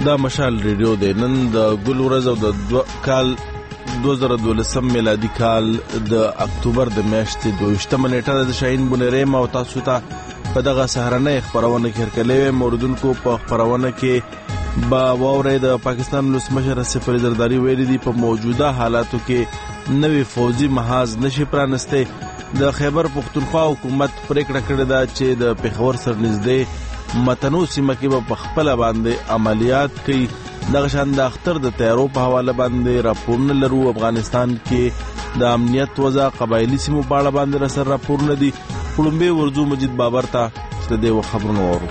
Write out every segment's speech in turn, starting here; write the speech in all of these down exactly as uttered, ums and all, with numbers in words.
دا مشال ریډیو دی. نن د ګل ورځ او د کال دوه زره دولسم میلادي کال د اکتوبر د میاشتې دویشتمه نیټه د شاهین بونریم او تاسو ته په دغه سهارنۍ خپرونه کې هرکلی موردونکو په خپرونه کې با واورئ د پاکستان ولسمشر اسف علي زرداري ویلي دي په موجوده حالاتو کې نوې فوجي محاذ نشي پرانستی. د خیبر پختونخوا حکومت پریکړه کړې ده چې د پېښور سره نږدې متنو سیمه کې به په خپله باندې عملیات کوي. دغه شان د اختر د تیارو په حواله باندې راپورونه لرو. افغانستان کې د امنیت وضع قبایلي سیمو په اړه باندې راسره راپورونه دي. وړومبې ورځو مجید بابر ته چې د دې خبرونه واورو.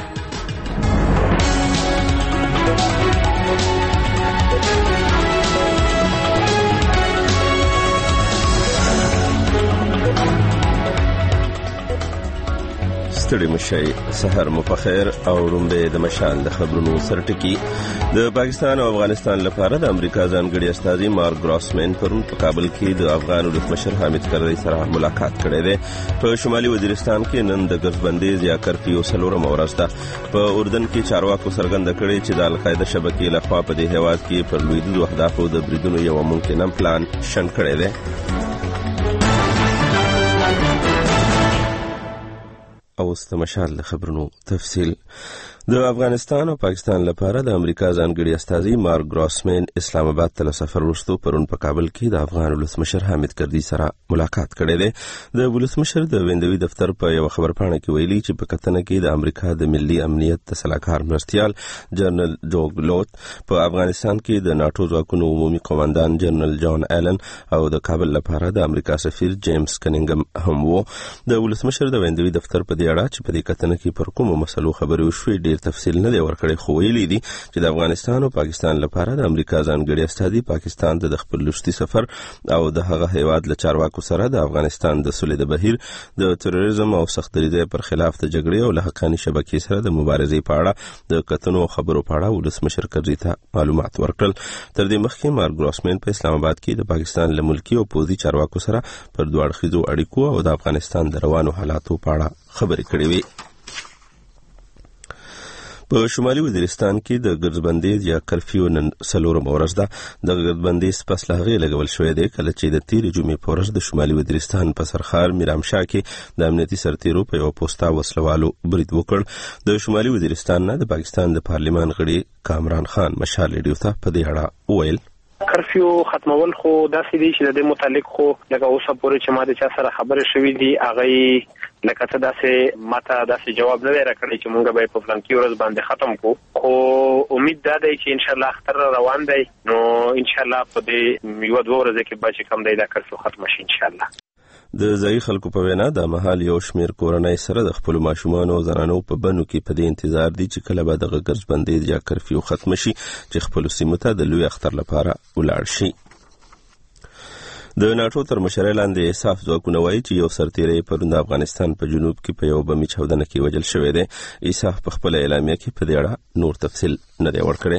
ستړي مشئ، سحر مو په خیر او وړومبې د مشال د خبرونو سرټکی. د پاکستان او افغانستان لپاره د امریکا ځانګړي استازي مارک ګراسمن پرون په کابل کې د افغان ولسمشر حامد کرزي سره ملاقات کړی دی. په شمالي وزیرستان کې نن د ګرځبندیز یا کرفیو څلورمه ورځ ده. په اردن کې چارواکو څرګنده کړې چې د القاعده شبکې لخوا په دې هیواد کې پر لویدیځو اهدافو د بریدونو یو ممکنه پلان شنډ کړی دی. او استمشال د خبرونو تفصیل. د افغانستان او پاکستان لپاره د امریکا ځانګړي استازي مارک ګراسمن اسلام آباد ته سفر وروسته پرون په کابل کې د افغان ولسمشر حامد کرزي سره ملاقات کړی دی. د ولسمشر د ویندوي دفتر په یو خبرپاڼه کې ویلي چې په کتنه کې د امریکا د ملي امنیت د سلاکار مرستیال جنرال جوګ لوت، په افغانستان کې د ناتو ځواکونو عمومي قوماندان جنرال جان ایلن او د کابل لپاره د امریکا سفیر جیمز کنینګم هم وو. د ولسمشر د ویندوي دفتر په دې اړه چې په دې کتنه کې پر کومو مسلو خبرې وشوې ډېر تفصیل نه دی ورکړی، خو ویلي دي چې د افغانستان او پاکستان لپاره د امریکا ځانګړي استازي پاکستان ته د خپل لوستي سفر او د هغه هیواد له چارواکو سره د افغانستان د سولې د بهیر، د تروریزم او سخت دریځ پر خلاف د جګړې او له حقاني شبکې سره د مبارزې په اړه د کتنو خبرو په اړه ولسمشر کرزي ته معلومات ورکړل. تر دې مخکې مارک ګراسمن په اسلام آباد کې د پاکستان له ملکي او پوځي چارواکو سره پر دوه اړخیزو اړیکو او د افغانستان د روانو حالاتو په اړه خبرې کړې وې. په شمالي وزیرستان کې د ګرځبندیز یا کرفیو نن څلورمه ورځ ده. د ګرځبندیز پس له هغې لګول شوی دی کله چې د تېرې جمعې په ورځ د شمالي وزیرستان په سرخار میرامشاه کې د امنیتي سرتیرو په یوه پوسته وسلوالو برید وکړ. د شمالي وزیرستان نه د پاکستان د پارلمان غړي کامران خان مشال ریډیو ته په دې اړه وویل: کرفیو ختمول خو داسې دی چې د دې متعلق خو لکه اوسه پورې چې ما د چا سره خبرې شوې دي هغه لکه څه داسې ماته داسې جواب نه دی راکړی چې مونږ به په فلانکي ورځ باندې ختم کو. خو امید دا دی چې انشاءالله اختر روان دی، نو انشاءالله په دې یو دوه ورځې کې به چې کم دی دا کرفیو ختم شي انشاءالله. د ځایي خلکو په وینا د مهال یو شمیر کورنۍ سره د خپل ماشومانو او زنانو په بنو کې په دې انتظار دي چې کله به دغه ګرځبندیز یا کرفیو ختم شي چې خپل سیمو ته د لوی اختر لپاره ولاړ شي. د ناتو تر مشرۍ لاندې اساف ځواکونه وایي چې یو سرتیری پرون د افغانستان په جنوب کې په یو بمي چاودنه کې وژل شوی دی. اساف په خپل اعلامیه کې په دې اړه نور تفصیل نه دی ورکړی.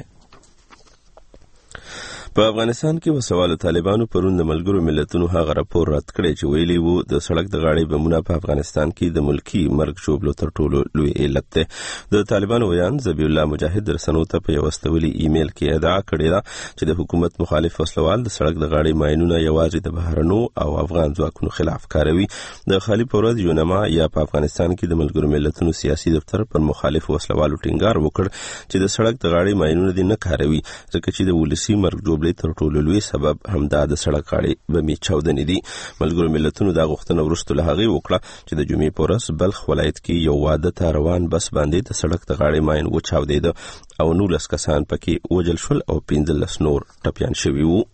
په افغانستان کې وسوالو طالبانو پرون د ملګرو ملتونو هغه راپور رد کړی چې ویلي وو د سړک د غاړې بمونه په افغانستان کې د ملکی مرګ ژوبلو تر ټولو لوی علت دی. د طالبانو ویان ذبیح الله مجاهد رسنو ته په یو استولي ایمیل کې ادعا کړې ده چې د حکومت مخالف وسلوال د سړک د غاړې ماینونه یوازې د بهرنو او افغان ځواکونو خلاف کاروي. د خالي پورد یونما یا په افغانستان کې د ملګرو ملتونو سیاسي دفتر پر مخالف وسلوالو ټینګار وکړ چې د سړک د غاړې ماینونه دې نه کاروي ځکه چې د ولسي مرګ ژوبلې تر ټولو لوی سبب همدا د سړک غاړې بمي چاودنې دي. ملګرو ملتونو دا غوښتنه وروسته له هغې وکړه چې د جمعې په ورځ بلخ ولایت کې یو واده ته روان بس باندې د سړک د غاړې ماین وچاودېده او نولس کسان پکې وژل شول او پنځلس نور ټپیان شوي وو.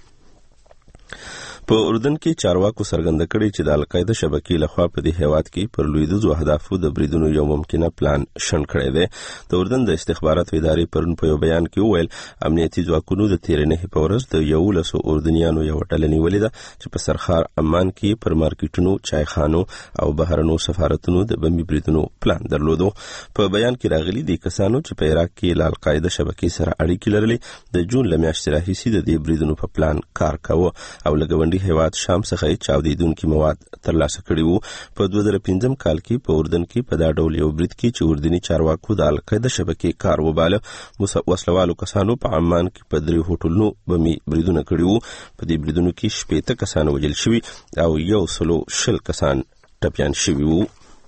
په اردن کې چارواکو څرګنده کړې چې د القاعده شبکې لخوا په دې هیواد کې پر لویدیځو اهدافو د بریدونو یو ممکنه پلان شنډ کړی دی. د اردن د استخباراتو ادارې پرون په یو بیان کې وویل امنیتي ځواکونو د تېرې نهې په ورځ د یولسو اردنیانو یوه ډله نیولې ده چې په سرخار عمان کې پر مارکیټونو، چایخانو او بهرنو سفارتونو د بمي بریدونو پلان درلودو. په بیان کې راغلي دي کسانو چې په عراق کې له القاعده شبکې سره اړیکې لرلې د جون له میاشتې راهیسې د دې بریدونو په پلان کار کاوه او له ګاونډي هیواد شام څخه چاودیدونکي مواد ترلاسه کړي وو. په دوه زره پنځم کال کې په اردن کې په دا ډول یو برید کې چې اردني چارواکو د القاعده شبکې کار وباله، وسلوالو کسانو په عمان کې په درې هوټلونو بمي بریدونه کړي وو. په دې بریدونو کې شپېته کسان وژل شوي او یو سلو شل کسان ټپیان شوي وو.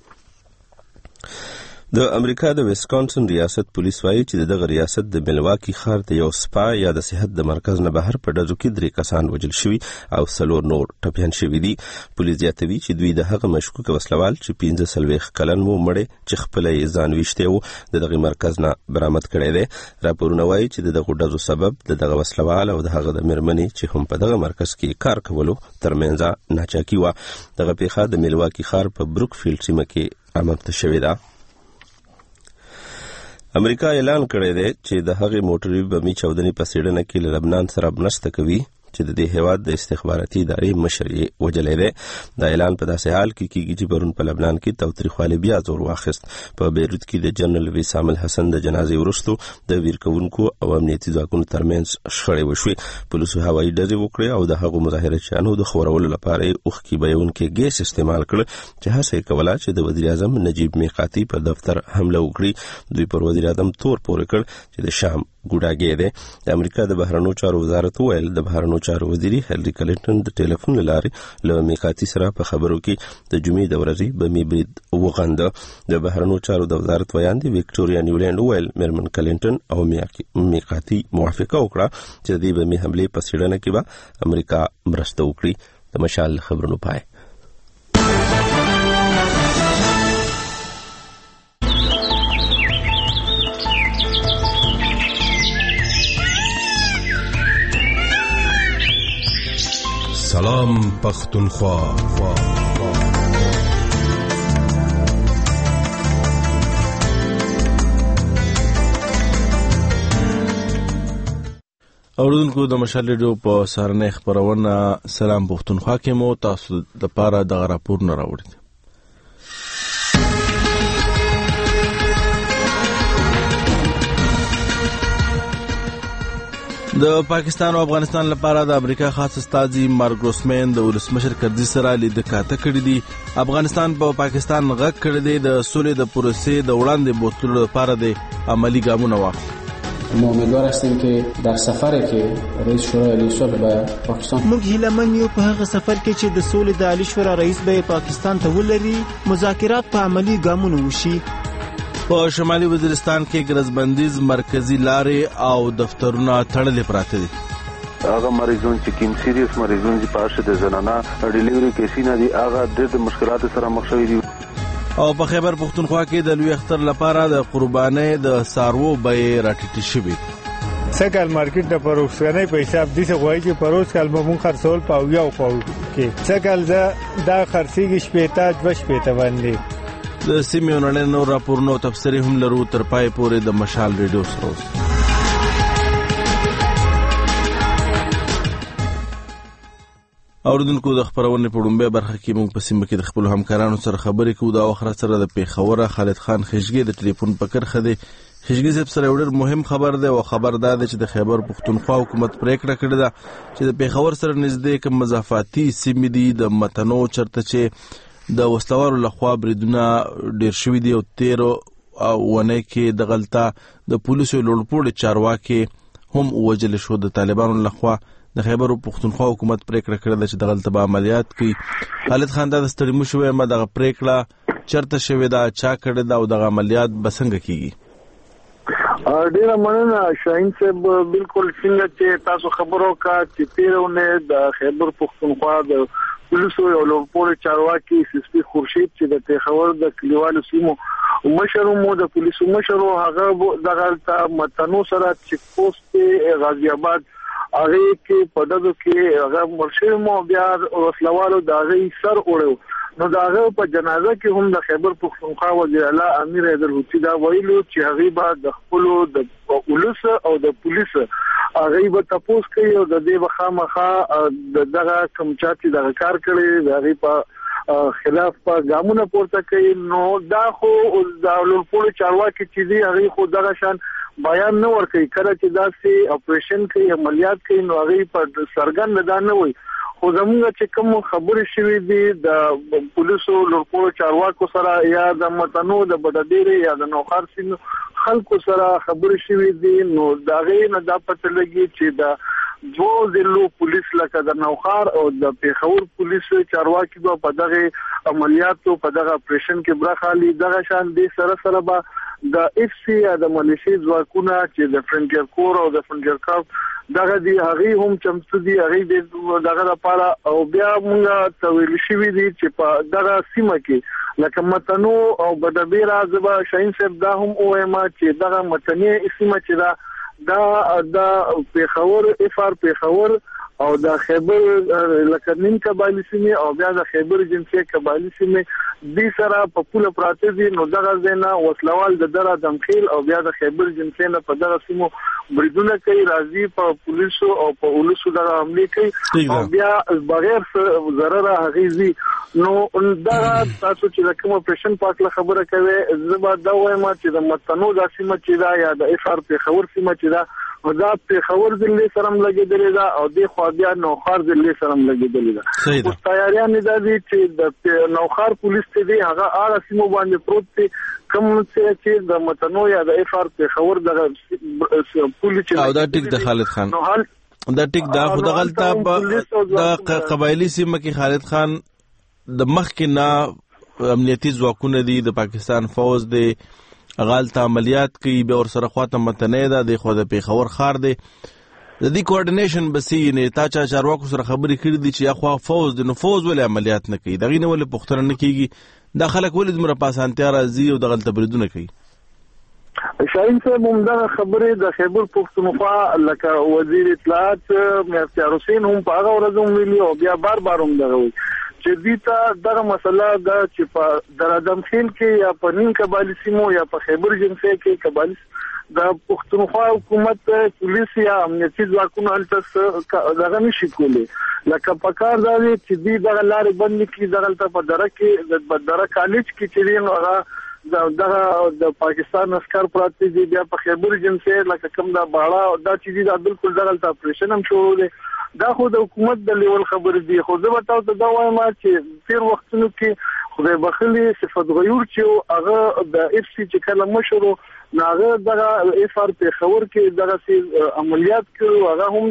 د امریکا د ویسکانسن ریاست پولیس وایي چې دغه ریاست د ملواکی ښار د یو سپا یا د صحت د مرکز نه بهر په ډزو کې درې کسان وژل شوي او څلور نور ټپیان شوي دي. پولیس زیاتوي چې دوی د هغه مشکوک وسلوال چې پنځه څلوېښت کلن و مړی چې خپله یې ځان ویشتی و د دغه مرکز نه برآمد کړی دی. راپورونه وایي چې د دغو ډزو سبب د دغه وسلوال او د هغه د مېرمنې چې هم په دغه مرکز کې کار کولو ترمنځ ناچاکي وه. دغه پیښه د ملواکی ښار په بروکفیلډ سیمه کې رامنځته شوې ده. امریکا اعلان کړی دی چې د هغې موټري بمي چاودنې په څېړنه کې له لبنان سره مرسته کوي چې د دې هیواد د استخباراتي ادارې مشر یې وژلی دی. دا اعلان په داسې حال کې کېږي چې پرون په لبنان کې تاوتریخوالي بیا زور واخیست. په بیروت کې د جنرال وسام الحسن د جنازې وروسته د ویر کوونکو او امنیتي ځواکونو ترمنځ شخړې وشوې. پولیسو هوایي ډزې وکړې او د هغو مظاهرچیانو د خورولو لپاره یې اوښکې بهیونکي ګیس استعمال کړ چې هڅه یې کوله چې د وزیر اعظم نجیب میقاتي په دفتر حمله وکړي. دوی پر وزیر اعظم تور پورې کړ چې د شام ګوډاګی دی. د امریکا د بهرنیو چارو وزارت وویل د بهرنیو چارو وزیري هیلري کلینټن د ټلیفون له لارې له میقاتي سره په خبرو کې د جمعې د ورځې بمي برید وغنده. د بهرنیو چارو د وزارت ویاندې ویکټوریا نیولینډ وویل میرمن کلینټن او میقاتي موافقه وکړه چې د دې بمي حملې په څېړنه کې به امریکا مرسته وکړي. د مشال خبرونو پای. سلام پختونخوا. اوردونکو د مشال ریډیو په سهارنۍ خپرونه سلام پختونخوا کې مو تاسو لپاره دغه راپورونه راوړي دي. د پاکستان او افغانستان لپاره د امریکا خاص استازي مارک ګروسمین د ولسمشر کرزي سره لیدنه کاته کړې دي. افغانستان په پاکستان غږ کړی دی د سولې د پروسې د وړاندې بوتلو لپاره د عملی ګامونه واخلي. ما امیدوار هستیم که در سفری که رئیس شورای عالی صلح به پاکستان موږ هیلهمن یو په هغه سفر کې چې د سولې د عالی شورا رئیس به پاکستان ته ولري مذاکرات په عملی ګامونه وشي. په شمالي وزیرستان کې ګرځبندیز مرکزی لارې او دفترونه تړلې پراته دي. هغه مریضون چې کیم سیریس مریضون چې پاشه د زنانه ډیلیوري کیسونه دي هغه د مشکلاتو سره مخ شوي دي. او په خیبر پختونخوا کې د لوی اختر لپاره د قربانۍ د سارو بیې راټیټې شوې. سکل مارکیټ د پروسکنۍ په حساب دي څه غواړي چې پروس کال مون خرڅول پاو یو پاو کې سکل دا د خرڅيږي شپېته دوه شپېته باندې. د سیمې نړۍ نور راپورونو تفسیری هم لرو تر پای پورې د مشال ریډیو سره. اوردونکو د خبرونې په ډومبه برخه کې موږ په سیمه کې د خپل همکارانو سره خبرې کوو. د اخر سره د پیښور خالد خان خشګي د ټلیفون په کرخه دی. خشګي صاحب سره ډېر مهم خبر دی او خبر دا دی چې د خیبر پختونخوا حکومت پریکړه کړې ده چې د پیښور سره نږدې کوم مضافاتي سیمې دي د متنو چرته چې د وسلوالو لخوا بریدونه ډیر شوي دي او تیرو ونه کې د غلطه د پولیسو لوړپوړي چارواکي هم وژل شو. د طالبانو لخوا د خیبر پختونخوا حکومت پریکړه کړې ده چې د غلطه به عملیات کوي. خالد خان دا د ستړي مو شوی ما دغه پریکړه چرته شوی دا چا کړی دا او دغه عملیات به څنګه کیږي؟ ډیره مننه شاهین صاحب. بالکل څنګه چې تاسو خبرو کا چې تیرونه د خیبر پختونخوا د پولیسو یو لوړپوړي چارواکي سپي خورشید چې د پیښور د کلیوالو سیمو مشر مو د پولیسو مشر هغه دغه متنو سره چیک پوسټ غازی آباد هغه کې په دغه کې هغه مرشد مو بیا وسلوالو دغه سر وړو. نو داغه په جنازه کې هم د خیبر پختونخوا وزیر اعلی امیر حیدر حوتی دا ویلو چې هغه به د خپل د پولیس او د پولیس هغه به تاسو کوي او د دې بخامخه دغه کوم چاته د کار کړي هغه په خلاف په ګامونه پورته کوي. نو دا خو د لوړپوړي چارواکي چې دی هغه خو دغه شان بیان نه ورکوي. کله چې دا سي اپریشن کوي عملیات کوي نو هغه په سرګن نه دا نه وي خو زموږ چې کوم خبرې شوې دي د پولیسو لورپوړو چارواکو سره یا د متنو د بډډېرې یا د نوخار سیمو خلکو سره خبرې شوې دي، نو دا غي نه دا پته لګي چې د دو ضلعو پولیس لکه د نوخار او د پیښور پولیس چارواکي په دغه عملیاتو په دغه اپریشن کې برخه لري. دغه شان دي سره سره به د اف سی یا د ملیشي ځواکونه چې د فرنټیر کور او د فرنټیر کارپ دغه دی هغه هم چمتو دي، هغه دغه لپاره او بیا موږ تویل شوی دي چې په دغه سیمه کې لکه متنو او بدبیر ازبا شاهین صاحب دا هم او ما چې دغه متنی سیمه چې دا دا د پیښور اف ار پیښور او د خیبر لکه نیم قبایلی سیمه او بیا د خیبر جنسي قبایلی سیمه دي سره په پوله پراته دي، نو دغه زینا وسلوال د دره دمخیل او بیا د خیبر جنسي نه په دغه سیمو بریدونه کوي، راځي په پولیسو او په ولسو دغه حمله کوي او بیا بغیر ضرر هغیزي. نو دا تاسو چې کوم اپریشن پاکله خبره کوي زما دا وایم چې د متنو د سیمه چې دا یا د اف ار پیښور سیمه چې دا دا پیښور ضلع سره لګیدلې ده او د خو بیا نوخار ضلع سره لګیدلې ده. اوس تیاریان دي چې د نوخار پولیس ته دی هغه اړه سیمو باندې پروت دي کوم چې د متنو یا د اف ار پیښور د پولیس او دا ټیک د خالد خان دا ټیک دا خو د غلطه د قبایلی سیمه کې خالد خان د مخکې نه امنیتي ځواکونه دي د پاکستان فوج دی غلطه عملیات کوي به ور سره خواته متنه ده د خو د پیښور خار دی د دې کوارډینیشن بسې نه تا چا چارواکو سره خبرې کړې دي چې اخوا فوج د نفوذ ولې عملیات نه کوي دغه نه ولې پختنه نه کیږي دا خلک ولې دمر پاسانتیا راځي او د غلطه بریدونه کوي. شاهین صاحب هم دا خبرې د خیبر پختونخوا لکه وزیر اطلاعات مفتیار حسین هم په هغه ورځ ویلي او بیا بار بار هم دغه چې دیتا دغه مسله دا چې په درادم خیل کې یا په نیم قبایلی سیمو یا په خیبر جنسي کې قبایلی د پښتونخوا حکومت پولیس یا امنیتي ځواکونه هلته دغه نشي کولی لکه په کار دا چې دی دغه لارې بند کړي دغه په دره کې د دره کالج کې چې هغه دغه د پاکستان عسكر پراته دي بیا په خیبر جنسي لکه کوم دا باړه دا چې دی دا بالکل دغه اپریشن هم شروع دي. دا خو د حکومت د لیول خبر دي خو زه به تاسو ته دا وایم چې تیر وختونو کې خدای بخلي صفت غیور چې هغه د اف سی چې کله مشرو ناغه دغه اف ار پیښور کې دغه عملیات کړو هغه هم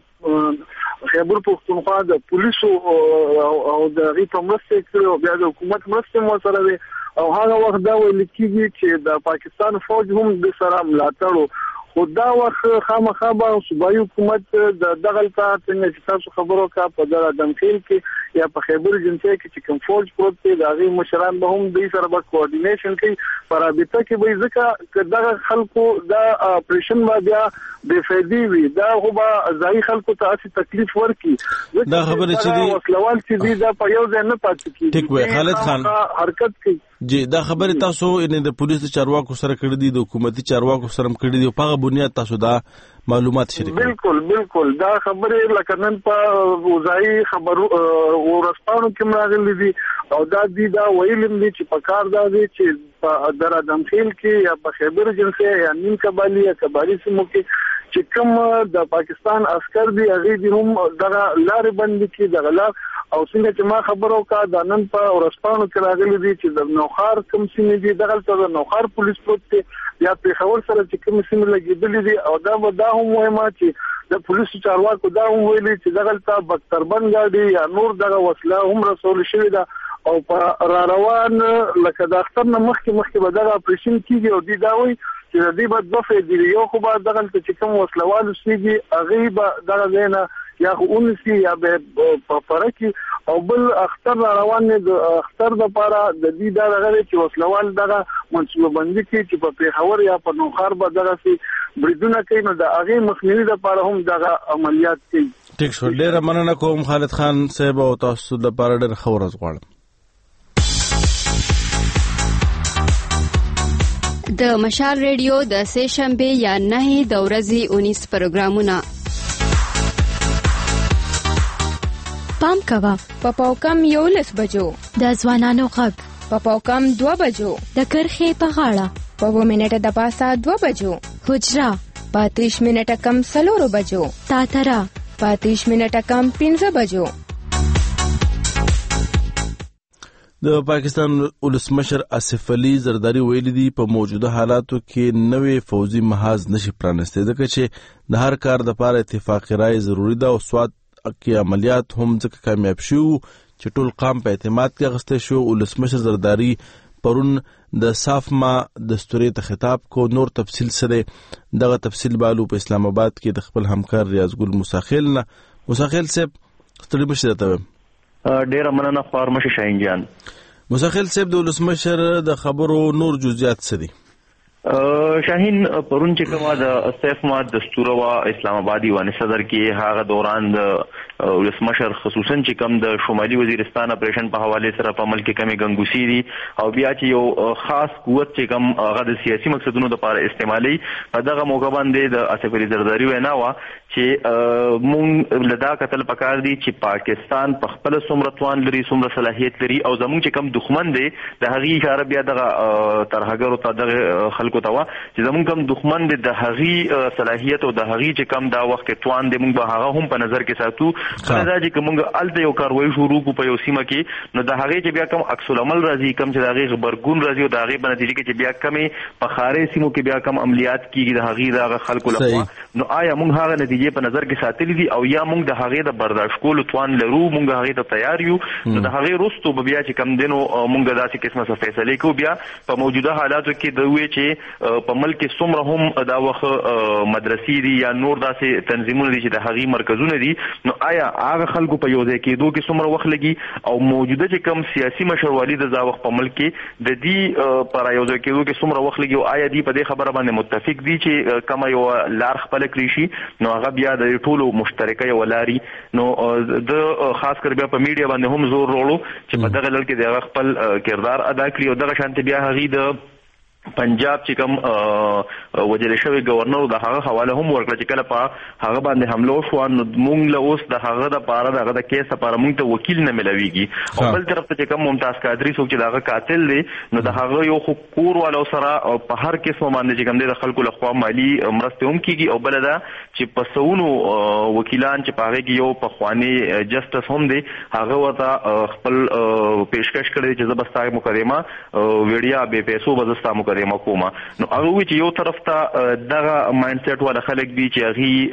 د خیبر پختونخوا د پولیسو او د ریټ مرسته کړو بیا د حکومت مرسته مو سره وي او هغه وخت دا ویل کېږي چې د پاکستان فوج هم د سره ملاتړ خو دا وخت خامخا به صوبایي حکومت د دغه ته څنګه تاسو خبرو کا په دغه دمخیل کې یا په خیبر جنسي کې چې کوم فوج پروت دی د هغه مشران به هم د سره به کوارډینیشن کوي پر رابطه کې به ځکه دغه خلکو دا اپریشن ما بیا بے فائدې وي دا خو به ځای خلکو ته اصلي تکلیف ورکي دا خبره چې دی وسلوال چې دی دا په یو ځای نه پاتې کیږي. ټیک وای خالد خان حرکت کوي جی دا خبره تاسو ان د پولیس چارواکو سره کړی دي د حکومتي چارواکو سره کړی دي په بنیاد تاسو دا معلومات شریک بالکل بالکل دا خبره لکه نن په وزای خبرو ورسپانو کې راغلي دي او دا دی دا ویلم دي چې په کار دا دی چې په در دمخیل کې یا په خیبر جنسي یا نیم قبایلی یا قبایلی سیمو کې چې کوم د پاکستان عسكر دي هغه دي هم دغه لارې بند کی دغه لار او څنګه چې ما خبرو کا د نن په ورسپانو کې راغلي دي چې د نوخار کوم سیمې دي دغه ته نوخار پولیس پروت دي یا پیښور سره چې کوم سیمې لګیدلې دي او دا دا هم وایم چې د پولیسو چارواکو دا هم ویلي چې دغه ته بختربند غاډي یا نور دغه وسله هم رسول شوی ده او په را روان لکه د اختر نه مخکې مخکې به دغه اپریشن کیږي او دی دا وایي چې د دې په دوه دی یو خو به دغه چې کوم وسلوال سیږي هغه به دغه زینه یا خو اونسي یا به په فرقي او بل اختر روان د اختر د لپاره د دې دا غوړي چې وسلوال دغه منصوبه بندي کې چې په پیښور یا په نوخار به دغه سي بریدونه کوي نو د هغه مخنیوي لپاره هم دغه عملیات کوي. ټیک شو ډیر مننه کوم خالد خان صاحب او تاسو د لپاره ډیر خبرز غواړم. د مشال ریډیو د سه شنبه یا نه د ورځې انیس پروګرامونه پام کوا په پاوکم یو لس بجو د ځوانانو غږ په پاوکم دوه بجو د کرخې په غاړه په و منټه د پاسه دوه بجو حجرا پاتریش منټه کم سلورو بجو تاترا پاتریش منټه کم پنځه بجو د پاکستان ولسمشر آصف علي زرداری ویلي دي په موجوده حالاتو کې نوې فوزي محاذ نشي پرانستی ځکه چې د هر کار دپاره اتفاقي رای ضروري ده او سوات کې عملیات هم ځکه کامیاب شو چې ټول قام په اعتماد کې اخیستی شو. ولسمشر زرداری پرون د صافما دستوري ته خطاب کو. نور تفصیل سره دغه تفصیل بالو په اسلام آباد کې د خپل همکار ریاض ګل مساخیل نه. مساخیل صاحب ستړي مشه درته ډیره مننه خوار مشه شاهین جان. مساخیل صاحب د ولسمشر د خبرو نور جزئیات څه دي؟ شاهین پرون چې کومه د صافما دستور وا اسلام آبادي وانه صدر کې هغه دوران د ولسمشر خصوصا چې کوم د شمالي وزیرستان اپریشن په حواله سره په عمل کې کمی ګنګوسی دي او بیا چې یو خاص قوت چې کوم هغه د سیاسي مقصدونو لپاره استعمالي په دغه موقع باندې د آصف علي زرداری وینا وا چې مونږ لدا قتل پکار دي چې پاکستان په خپل سمرتوان لري څومره صلاحیت لري او زمونږ چې کوم دښمن دی د هغې اشاره بیا دغه ترهګرو ته دغه خلکو ته وا چې زمونږ کوم دښمن دی د هغې صلاحیت او د هغې چې کوم دا وخت توان دی مونږ به هغه هم په نظر کې ساتو. دا چې کومه الته یو کاروایی شروع کو په یو سیمه کې نو د هغه چې بیا کوم عکس العمل راځي کوم چې د هغه خبرګون راځي او د هغه په نتیجه کې چې بیا کمې په خارې سیمو کې بیا کوم عملیات کیږي د هغه د خلکو لپاره نو آیا موږ هغه نتیجې په نظر کې ساتلې دي او یا موږ د هغه د برداشت کولو توان لرو موږ هغه ته تیار یو نو د هغه وروسته به بیا چې کم دینو موږ داسې قسمه څه فیصله کوو بیا په موجوده حالاتو کې د وی چې په ملک کې څومره هم دا وخت مدرسې دي یا نور داسې تنظیمونه دي چې د هغه مرکزونه دي نو آیا هغه خلکو په یو ځای کېدو کې څومره وخت لګي او موجوده چې کوم سیاسي مشروالي د ځا وخت په ملک کې د دې پر یو ځای کېدو کې څومره وخت لګي او آیا دې په دې خبره باندې متفق دي چې کومه یو لار خپل کړی شي نو هغه بیا د ټولو مشترکه یو لاري نو د خاص کر بیا په میډیا باندې هم زور وروړو چې په دغه لړ کې د خپل کردار ادا کړي او دغه شانتي بیا هغه د پنجاب چې کوم وجل شوی گورنر د هغه حواله هم ورکړه چې کله په هغه باندې حمله وشو نو موږ له اوس د هغه د پاره دغه د کیس لپاره موږ ته وکیل نه ملويږي او بل طرف ته چې کوم ممتاز قادری څوک چې دغه قاتل دی نو د هغه یو حقوق والو سره په هر قسم باندې چې کوم د خلکو له خوا مالی مرسته هم کیږي او بل دا چې په سونو وکیلان چې په هغه کې یو په خواني جسټس هم دی هغه ورته خپل پیشکش کړی چې زبستای مقدمه ویډیا به پیسو وزستا مقومه نو هغه چې یو طرف ته دغه مایند سیټ ولا خلک دي چې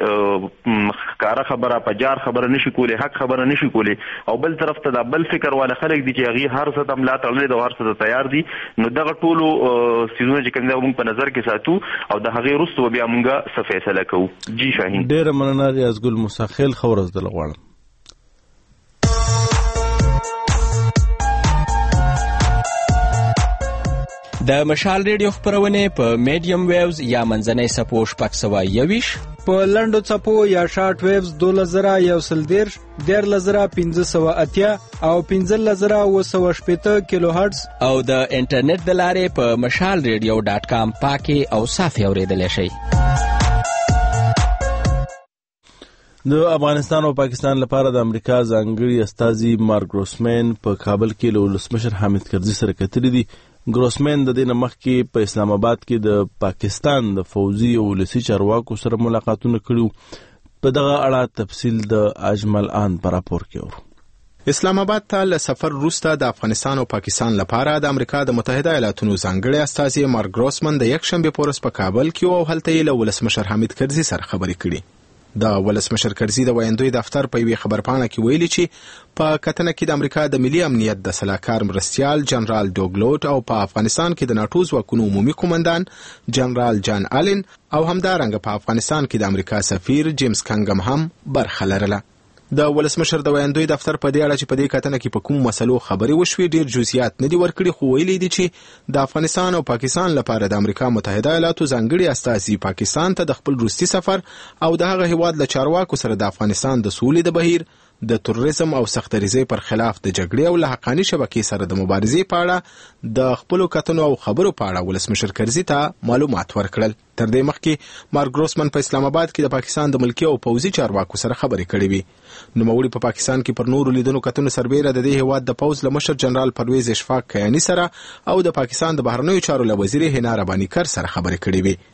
هغه کار خبره پجار خبره نشي کولی حق خبره نشي کولی او بل طرف ته د بل فکر ولا خلک دي چې هغه هر څه تم لا تړلې د هر څه تیار دي نو دغه ټولو سيزونه چې کوم موږ په نظر کې ساتو او د هغه وروسته بیا موږ څه فیصله کوو. جی شاهین ډېر مننه ریاض ګل مساخیل خبرز دل غواړم. د مشال ریډیو خبرونه په میډیم ویوز یا منځنۍ سپو شپږ سوه یویش په لنډو څپو یا شارټ ویوز دوله زره یو سل دیرش دیارلس زره پنځه سوه اتیا او پنځلس زره اوه سوه شپېته کیلو هرټز او د انټرنیټ د لارې په مشال ریډیو ډاټ کام پاکي او صافي اورېدلی شئ. د افغانستان او پاکستان لپاره د امریکا ځانګړي استازي مارک ګروسمین په کابل کې له ولسمشر حامد کرزي سره کتلي دي. ګروسمین د دې نه مخکې په اسلام آباد کې د پاکستان د فوزي او ولسي چارواکو سره ملاقاتونه کړي. په دغه اړه تفصیل د اجمل آن په راپور کې اورو. اسلام آباد ته له سفر وروسته د افغانستان او پاکستان لپاره د امریکا د متحده ایالاتونو ځانګړي استازي مارک ګروسمن د یک شنبه په ورځ په کابل کې او هلته یې له ولسمشر حامد کرزي سره خبرې کړي. د ولسمشر کرزي د ویاندوی دفتر په یوې خبرپاڼه کې ویلي چې په کتنه کې د امریکا د ملي امنیت د سلاکار مرستیال جنرال ډوګلوټ او په افغانستان کې د ناټو ځواکونو عمومي قومندان جنرال جان آلن او همدارنګه په افغانستان کې د امریکا سفیر جیمز کنګم هم برخه لرله. د ولسمشر د ویاندوی دفتر په دې اړه چې په دې کتنه کې په کوم مسلو خبرې وشوي ډیر جزئیات نه دي ورکړي خو ویلي دي چې د افغانستان او پاکستان لپاره د امریکا متحده ایالاتو ځانګړي استازي پاکستان ته د خپل روسي سفر او د هغه هیواد له چارواکو سره د افغانستان د سولې د بهیر د تروریزم او سختریزۍ پر خلاف د جګړې او له حقاني شبکې سره د مبارزې په اړه د خپلو کتنو او خبرو په اړه ولسمشر کرزي ته معلومات ورکړل. تر دې مخکې مارک ګروسمن په اسلام آباد کې د پاکستان د ملکي او پوځي چارواکو سره خبرې کړې وي. نوموړي په پاکستان کې پر نورو لیدونو کتنو سربیره د دې هیواد د پوځ له مشر جنرال پرویز اشفاق کیانی سره او د پاکستان د بهرنیو چارو له وزیر هنا رباني کر سره خبرې کړې وي.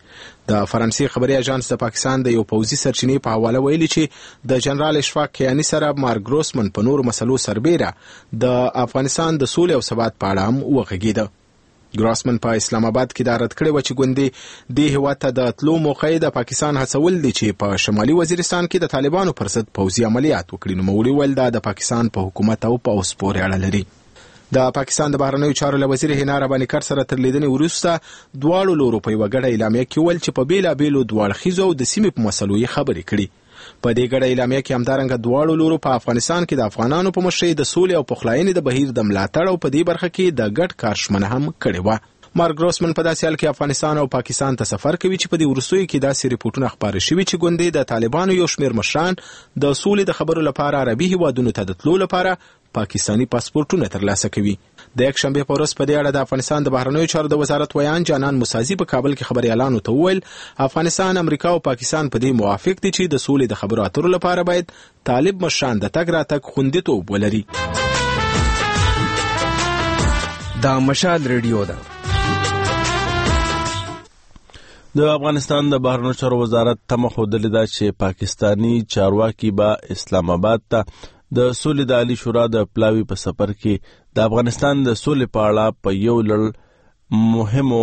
د فرانسې خبري اژانس د پاکستان د یو پوځي سرچینې په حواله ویلي چې د جنرال اشفاق کیانی سره مارک ګروسمن په نورو مسلو سربېره د افغانستان د سولې او ثبات په اړه هم وغږېده. ګروسمن په اسلام آباد کې دا رد کړی و چې ګوندې دې هېواد ته د تلو موقع د پاکستان هڅول دي چې په شمالي وزیرستان کې د طالبانو پر ضد پوځي عملیات وکړي. نوموړي ویل دا د پاکستان په حکومت او په اوس پورې اړه لري. د پاکستان د بهرنیو چارو له وزیر حنا رباني کر سره تر لیدنې وروسته دواړو لورو په یوه ګډه اعلامیه کې ویل چې په بېلابېلو دواړخیزو او د سیمې په مسلو یې خبرې کړي. په دې ګډه اعلامیه کې همدارنګه دواړو لورو په افغانستان کې د افغانانو په مشرۍ د سولې او پخلاینې د بهیر د ملاتړ او په دې برخه کې د ګډ کار ژمنه هم کړې وه. مارک ګروسمن په داسې حال کې افغانستان او پاکستان ته سفر کوي چې په دې وروستیو کې داسې ریپورټونه خپاره شوي چې ګوندې د طالبانو یو شمېر مشران د سولې د خبرو لپاره عربي هیوادونو ته د تلو لپاره پاکستاني پاسپورټونه ترلاسه کوي. د یک شنبه په ورځ په دې اړه د افغانستان د بهرنیو چارو د وزارت ویان جانان موسازي په کابل کې خبريالانو ته وویل افغانستان، امریکا او پاکستان په دې موافق دي چې د سولې د خبرو اترو لپاره باید طالب مشران د تګ راتګ خوندیتوب ولري. دا مشال ریډیو ده. د افغانستان د بهرنیو چارو وزارت تمه ښودلې ده چې پاکستانی چارواکي به اسلام آباد ته د سولې د عالی شورا د پلاوي په سفر کې د افغانستان د سولې په اړه په یو لړ مهمو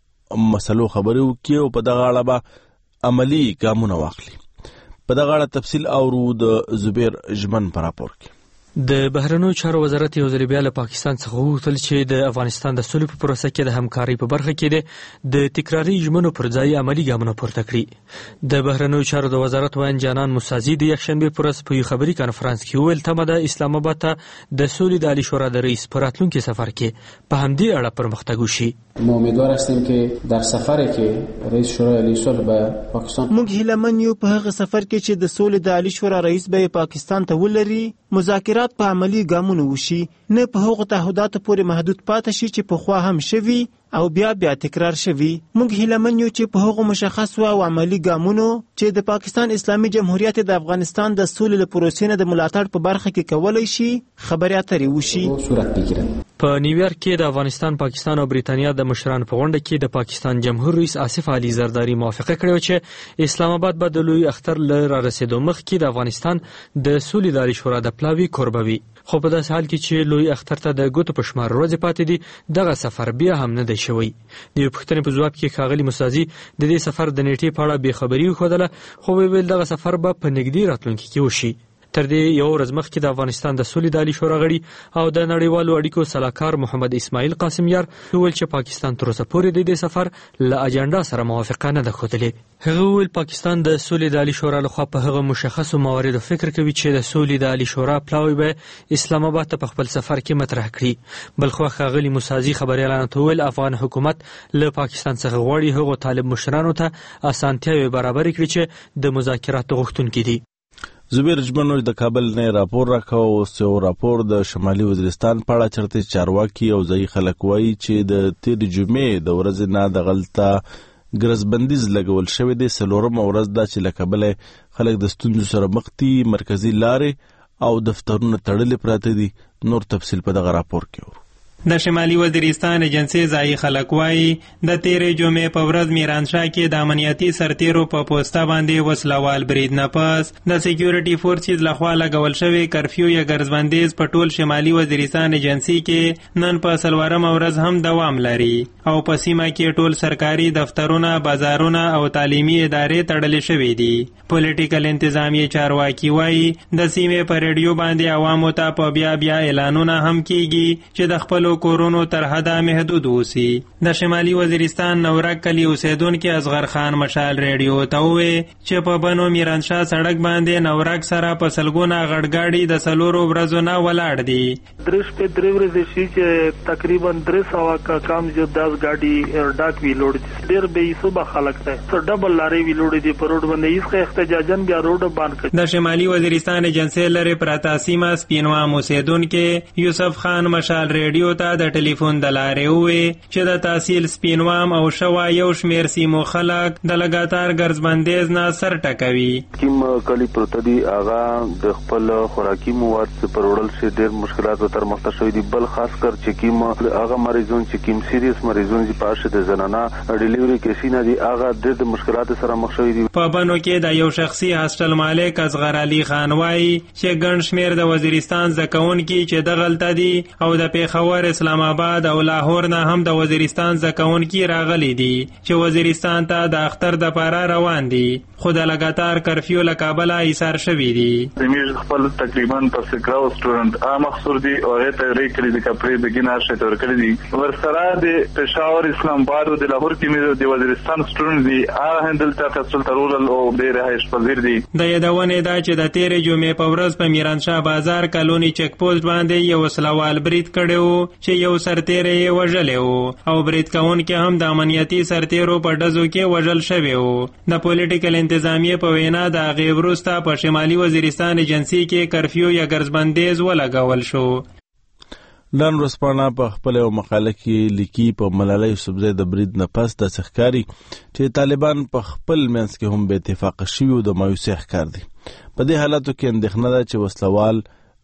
مسلو خبرې وکړي او په دغه اړه به عملي ګامونه واخلي. په دغه اړه تفصیل اورو د زبیر ژمن په راپور کې. د بهرنیو چارو وزارت یو ځل بیا له پاکستان څخه وغوښتل چې د افغانستان د سولې په پروسه کې د همکارۍ په برخه کې د تکراري ژمنو پر ځای عملي ګامونه پورته کړي. د بهرنیو چارو د وزارت ویان جانان موسازي د یکشنبې په ورځ په یو خبري کانفرنس کې وویل تمه ده اسلام آباد ته د سولې د عالی شورا د رئیس په راتلونکي سفر کې په همدې اړه پرمختګ وشي. ما امیدوار هستیم که در سفری که رئیس شورای عالی صلح به پاکستان موږ هیلهمن یو په هغه سفر کې چې د سولې د عالی شورا رئیس به پاکستان ته ولري مذاکرات په عملی ګامونه وشي، نه په هغو تعهداتو پورې محدود پاتې شي چې پخوا هم شوي او بیا بیا تکرار شوي. موږ هیلهمن یو چې په هغو مشخصو او عملی ګامونو چې د پاکستان اسلامي جمهوریت د افغانستان د سولې له پروسې نه د ملاتړ په برخه کې کولی شي خبرې اترې وشي. په نیویارک کې د افغانستان، پاکستان او بریتانیا د مشرانو په غونډه کې د پاکستان جمهور رئیس آصف علي زرداری موافقه کړې چې اسلام آباد به د لوی اختر له را رسیدو مخکې د افغانستان د سولې د عالی شورا د پلاوي کوربه وي. خو په داسې حال کې چې لوی اختر ته د ګوتو په شمار ورځې پاتې دي دغه سفر بیا هم نه دی شوی. د یو پوښتنې په ځواب کې ښاغلي موسازي د دې سفر د نیټې په اړه بېخبري وښودله، خو ویل دغه سفر به په نږدې راتلونکي کې وشي. تر دې یو ورځ مخکې د افغانستان د سولې د عالی شورا غړي او د نړیوالو اړیکو سلاکار محمد اسماعیل قاسم یار وویل چې پاکستان تر اوسه پورې د دې سفر له اجنډا سره موافقه نه ده ښودلې. هغه وویل پاکستان د سولې د عالی شورا لخوا په هغه مشخصو مواردو فکر کوي چې د سولې د عالی شورا پلاوی به اسلام آباد ته په خپل سفر کې مطرح کړي. بلخوا ښاغلي موسازي خبريالانو ته وویل افغان حکومت له پاکستان څخه غواړي هغو طالب مشرانو ته اسانتیاوې برابرې کړي چې د مذاکراتو غوښتونکي دي. زبیر ژمن د کابل نه راپور راکاو. اوس یو راپور د شمالي وزیرستان په اړه چرته چارواکي او ځایي خلک وایي چې د تېرې جمعې د ورځې نه دغلته ګرځبندیز لګول شوی دی. څلورمه ورځ ده چې له کبله خلک د ستونزو سره مخ دي، مرکزي لارې او دفترونه تړلې پراته دي. نور تفصیل په دغه راپور کې ورو. د شمالي وزیرستان ایجنسی ځایي خلک وایي د تیرې جمعې په ورځ میرانشاه کې د امنیتي سرتیرو په پوسټه باندې وسلوال برید نه پس د سکیورټي فورسز لخوا لګول شوی کرفیو یا ګرځبندیز په ټول شمالي وزیرستان ایجنسی کې نن په څلورمه ورځ هم دوام لري او په سیمه کې ټول سرکاري دفترونه، بازارونه او تعلیمي ادارې تړلې شوې دي. پولیټیکل انتظامیه چارواکي وایي د سیمې په ریډیو باندې عوامو ته په بیا بیا اعلانونه هم کیږي چې د خپلو کورونو تر حده محدود اوسي. د شمالي وزیرستان نورک کلی اوسیدونکي اصغر خان مشال ریډیو ته وویل چې په بنو میرانشاه سړک باندې نورک سره په سلګونه غړګاډي د څلورو ورځو نه ولاړ دي. درش په درې ورځې شي چې تقریبا درې سوه کا کم جو داس ګاډي ډاک وی لوړ دي. ډېر به صبح خلک ته څو ډبل لارې وی لوړ دي په روډ باندې هیڅ احتجاجن بیا روډ باندې کړ. د شمالي وزیرستان ایجنسی لري پراته سیمه سپینوام اوسیدونکي یوسف خان مشال ریډیو ته د ټلیفون د لارې وویل چې د تحصیل سپینوام او شوا یو شمیر سیمو خلک د لګاتار ګرځبندیز نه سر ټکوي. کوم کلی پروت دي هغه د خپل خوراکي مواد پر وړل شي ډېر مشکلات تر مخ ته شوي دي، بل خاص کر چې کوم هغه مریضون چې کوم سیریس مریضون چې پاشه د زنانه ډیلیوري کیسونه دي هغه د مشکلات سره مخ شوي دي. په بنو کې د یو شخصي هاسټل مالک اصغر علي خان وایي چې ګڼ شمیر د وزیرستان زکونکي چې دغلته دي او د پیښور، اسلام آباد او لاهور نه هم د وزیرستان زکونکي راغلي دي چې وزیرستان ته د اختر د پاره روان دي، خو د لګاتار کرفیو له کابله ایثار شوي دي. زموږ خپل تقریبا په سکراو سټوډنټ ا مخصور دي او هغه ته ری کړی د کپړې د ګینار شته ور کړی دي. ورسره د پېښور، اسلام آباد او د لاهور کې مې د وزیرستان سټوډنټ دي ا هندل ته خپل ترول او د رهایش پذیر دي. د یادونه دا چې د تیرې جمعې په ورځ په میرانشاه بازار کالونی چک پوسټ باندې یو وسلوال برید کړو چې یو سرتیری یې وژلی و او برید کوونکی هم د امنیتي سرتیرو په ډزو کې وژل شوی و. د پولیټیکل انتظامیې په وینا د هغې وروسته په شمالي وزیرستان ایجنسي کې کرفیو یا ګرځبندیز ولګول شو. نن ورځپاڼه په خپل یو مقاله کې لیکي په ملالۍ یوسفزۍ د برید نه پس داسې ښکاري چې طالبان په خپل منځ کې هم بې اتفاقه شوي او د مایوسۍ ښکار دي. په دې حالاتو کې اندېښنه ده چې وسلوال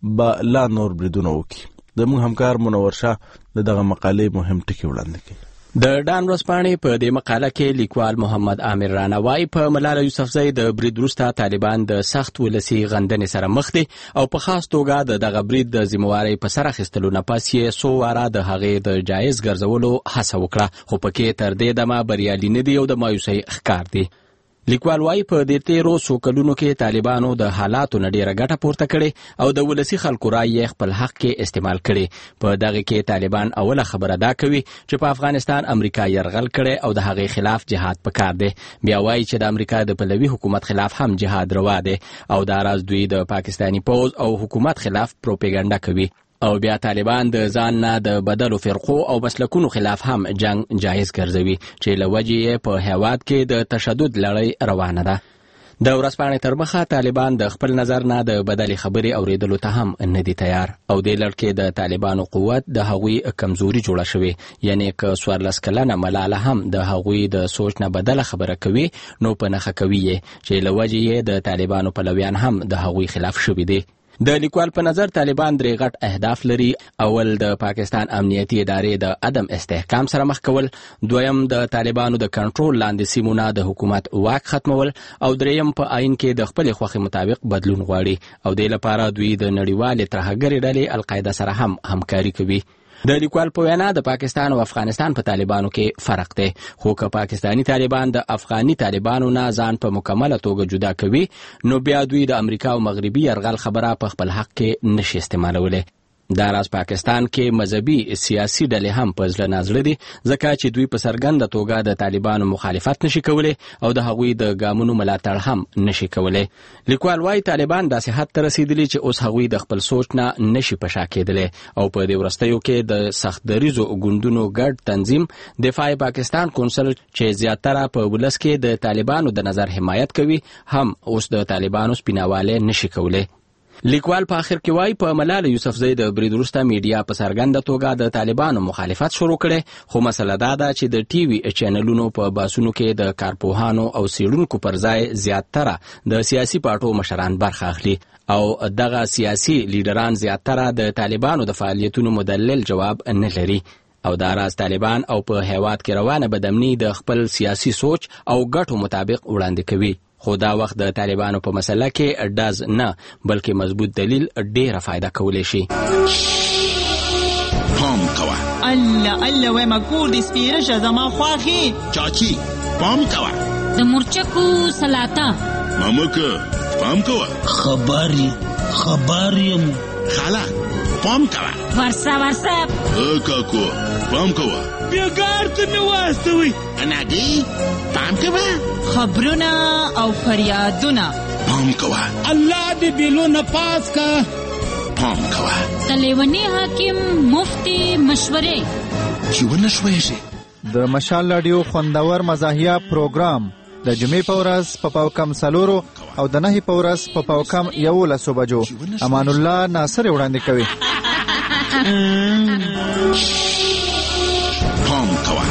به لا نور بریدونه وکړي. زموږ همکار منور شاه د دغه مقالې مهم ټکي وړاندې کوي. د ډان ورځپاڼې په دې مقاله کې لیکوال محمد عامر رانا وایي په ملاله یوسفزۍ د برید وروسته طالبان د سخت ولسي غندنې سره مخ دي او په خاص توګه د دغه برید د ذمهوارۍ په سر اخیستلو نه پس یې څو واره د هغې د جایز ګرځولو هڅه وکړه، خو پکې تر دې دمه بریالي نه دي او د مایوسۍ ښکار دي. لیکوال وایي په دې تیرو څو کلونو کې طالبانو د حالاتو نه ډیره ګټه پورته کړې او د ولسي خلکو رایې یې خپل حق کې استعمال کړي. په دغه کې طالبان اوله خبره دا کوي چې په افغانستان امریکا یرغل کړي او د هغې خلاف جهاد پکار دی. بیا وایي چې د امریکا د پلوي حکومت خلاف هم جهاد روا دی او دا راز دوی د پاکستاني پوځ او حکومت خلاف پروپاګاندا کوي. او بیا طالبان د ځان نه د بدلو فرقو او مسلکونو خلاف هم جنگ جایز ګرځوي چې له وجې یې په هیواد کې د تشدد لړۍ روانه ده. د ورځپاڼې تر مخه طالبان د خپل نظر نه د بدلې خبرې اورېدلو ته هم نه دي تیار او دې لړ کې د طالبانو قوت د هغوی کمزوري جوړه شوې، یعنې که څوارلس کلنه ملاله هم د هغوی د سوچ نه بدله خبره کوي نو په نښه کوي یې چې له وجې یې د طالبانو پلویان هم د هغوی خلاف شوي دي. د لیکوال په نظر طالبان درې غټ اهداف لري. اول د پاکستان امنیتي ادارې د عدم استحکام سره مخ کول، دویم د طالبانو د کنټرول لاندې سیمو نه د حکومت واک ختمول او دریم په آئین کې د خپلې خوښې مطابق بدلون غواړي او دې لپاره دوی د نړیوالې ترهګرې ډلې القاعده سره هم همکاري کوي. د لیکوال په وینا د پاکستان او افغانستان په طالبانو کې فرق دی، خو که پاکستانی طالبان د افغاني طالبانو نه ځان په مکمله توګه جدا کوي نو بیا دوی د امریکا او مغربي یرغل خبره په خپل حق کې نشي استعمالولی. دا راز پاکستان کې مذهبي سیاسي ډلې هم په زړه نازړه دي ځکه چې دوی په څرګنده توګه د طالبانو مخالفت نشي کولی او د هغوی د ګامونو ملاتړ هم نشي کولی. لیکوال وايي طالبان داسې حد ته رسیدلي چې اوس هغوی د خپل سوچ نه نشي په شا کېدلی او په دې وروستیو کې د سخت دریزو ګوندونو ګډ تنظیم دفاع پاکستان کونسل چې زیاتره په ولس کې د طالبانو د نظر حمایت کوي هم اوس د طالبانو سپیناوالی نشي کولی. لیکوال په آخر کې وایي په ملاله یوسفزۍ د برید وروسته میډیا په څرګنده توګه د طالبانو مخالفت شروع کړي، خو مسله دا ده چې د ټي وي چینلونو په باسونو کې د کارپوهانو او څېړونکو پر ځای زیاتره د سیاسي پارټو مشران برخه اخلي او دغه سیاسي لیډران زیاتره د طالبانو د فعالیتونو مدلل جواب نه لري او دا راز طالبان او په هیواد کې روانه بدامني د خپل سیاسي سوچ او ګټو مطابق وړاندې کوي. خو دا وخت د طالبانو په مسله کې ډز نه بلکې مضبوط دلیل ډیره فایده کولی شي. پام کوه الله الله وای ما کور دې سپیره شه زما خواږې چاچی پام کوه د مرچکو سلاته مامکه پام کوه خبري خبریم خاله پام کوه ورسا ورسا ا کاکو پام کوه بیګار ته مې واستوي انادي پام کوه خبرونه او فریادونه پام کوه الله دې بیلونه پاس کا پام کوه تلیونی حاکم مفتی مشورې چې ونشوي شي. د مشال رادیو خوندور مزاحیه پروګرام د جمعې په ورځ په پاوکم سلورو او د نهي په ورځ په پاوکم یولسو بجو امان الله ناصر وړاندې کوي. پام کوه.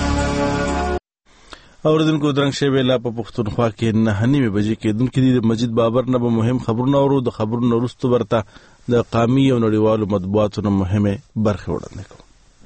اوردونکو درنګ شوی لا په پښتونخوا کې نه نیمه بجې کېدونکې دي. د مجید بابر نه به مهم خبرونه اورو. د خبرونو وروسته ورته د قامي او نړیوالو مطبوعاتو نه مهمه برخې وړاندې کوو.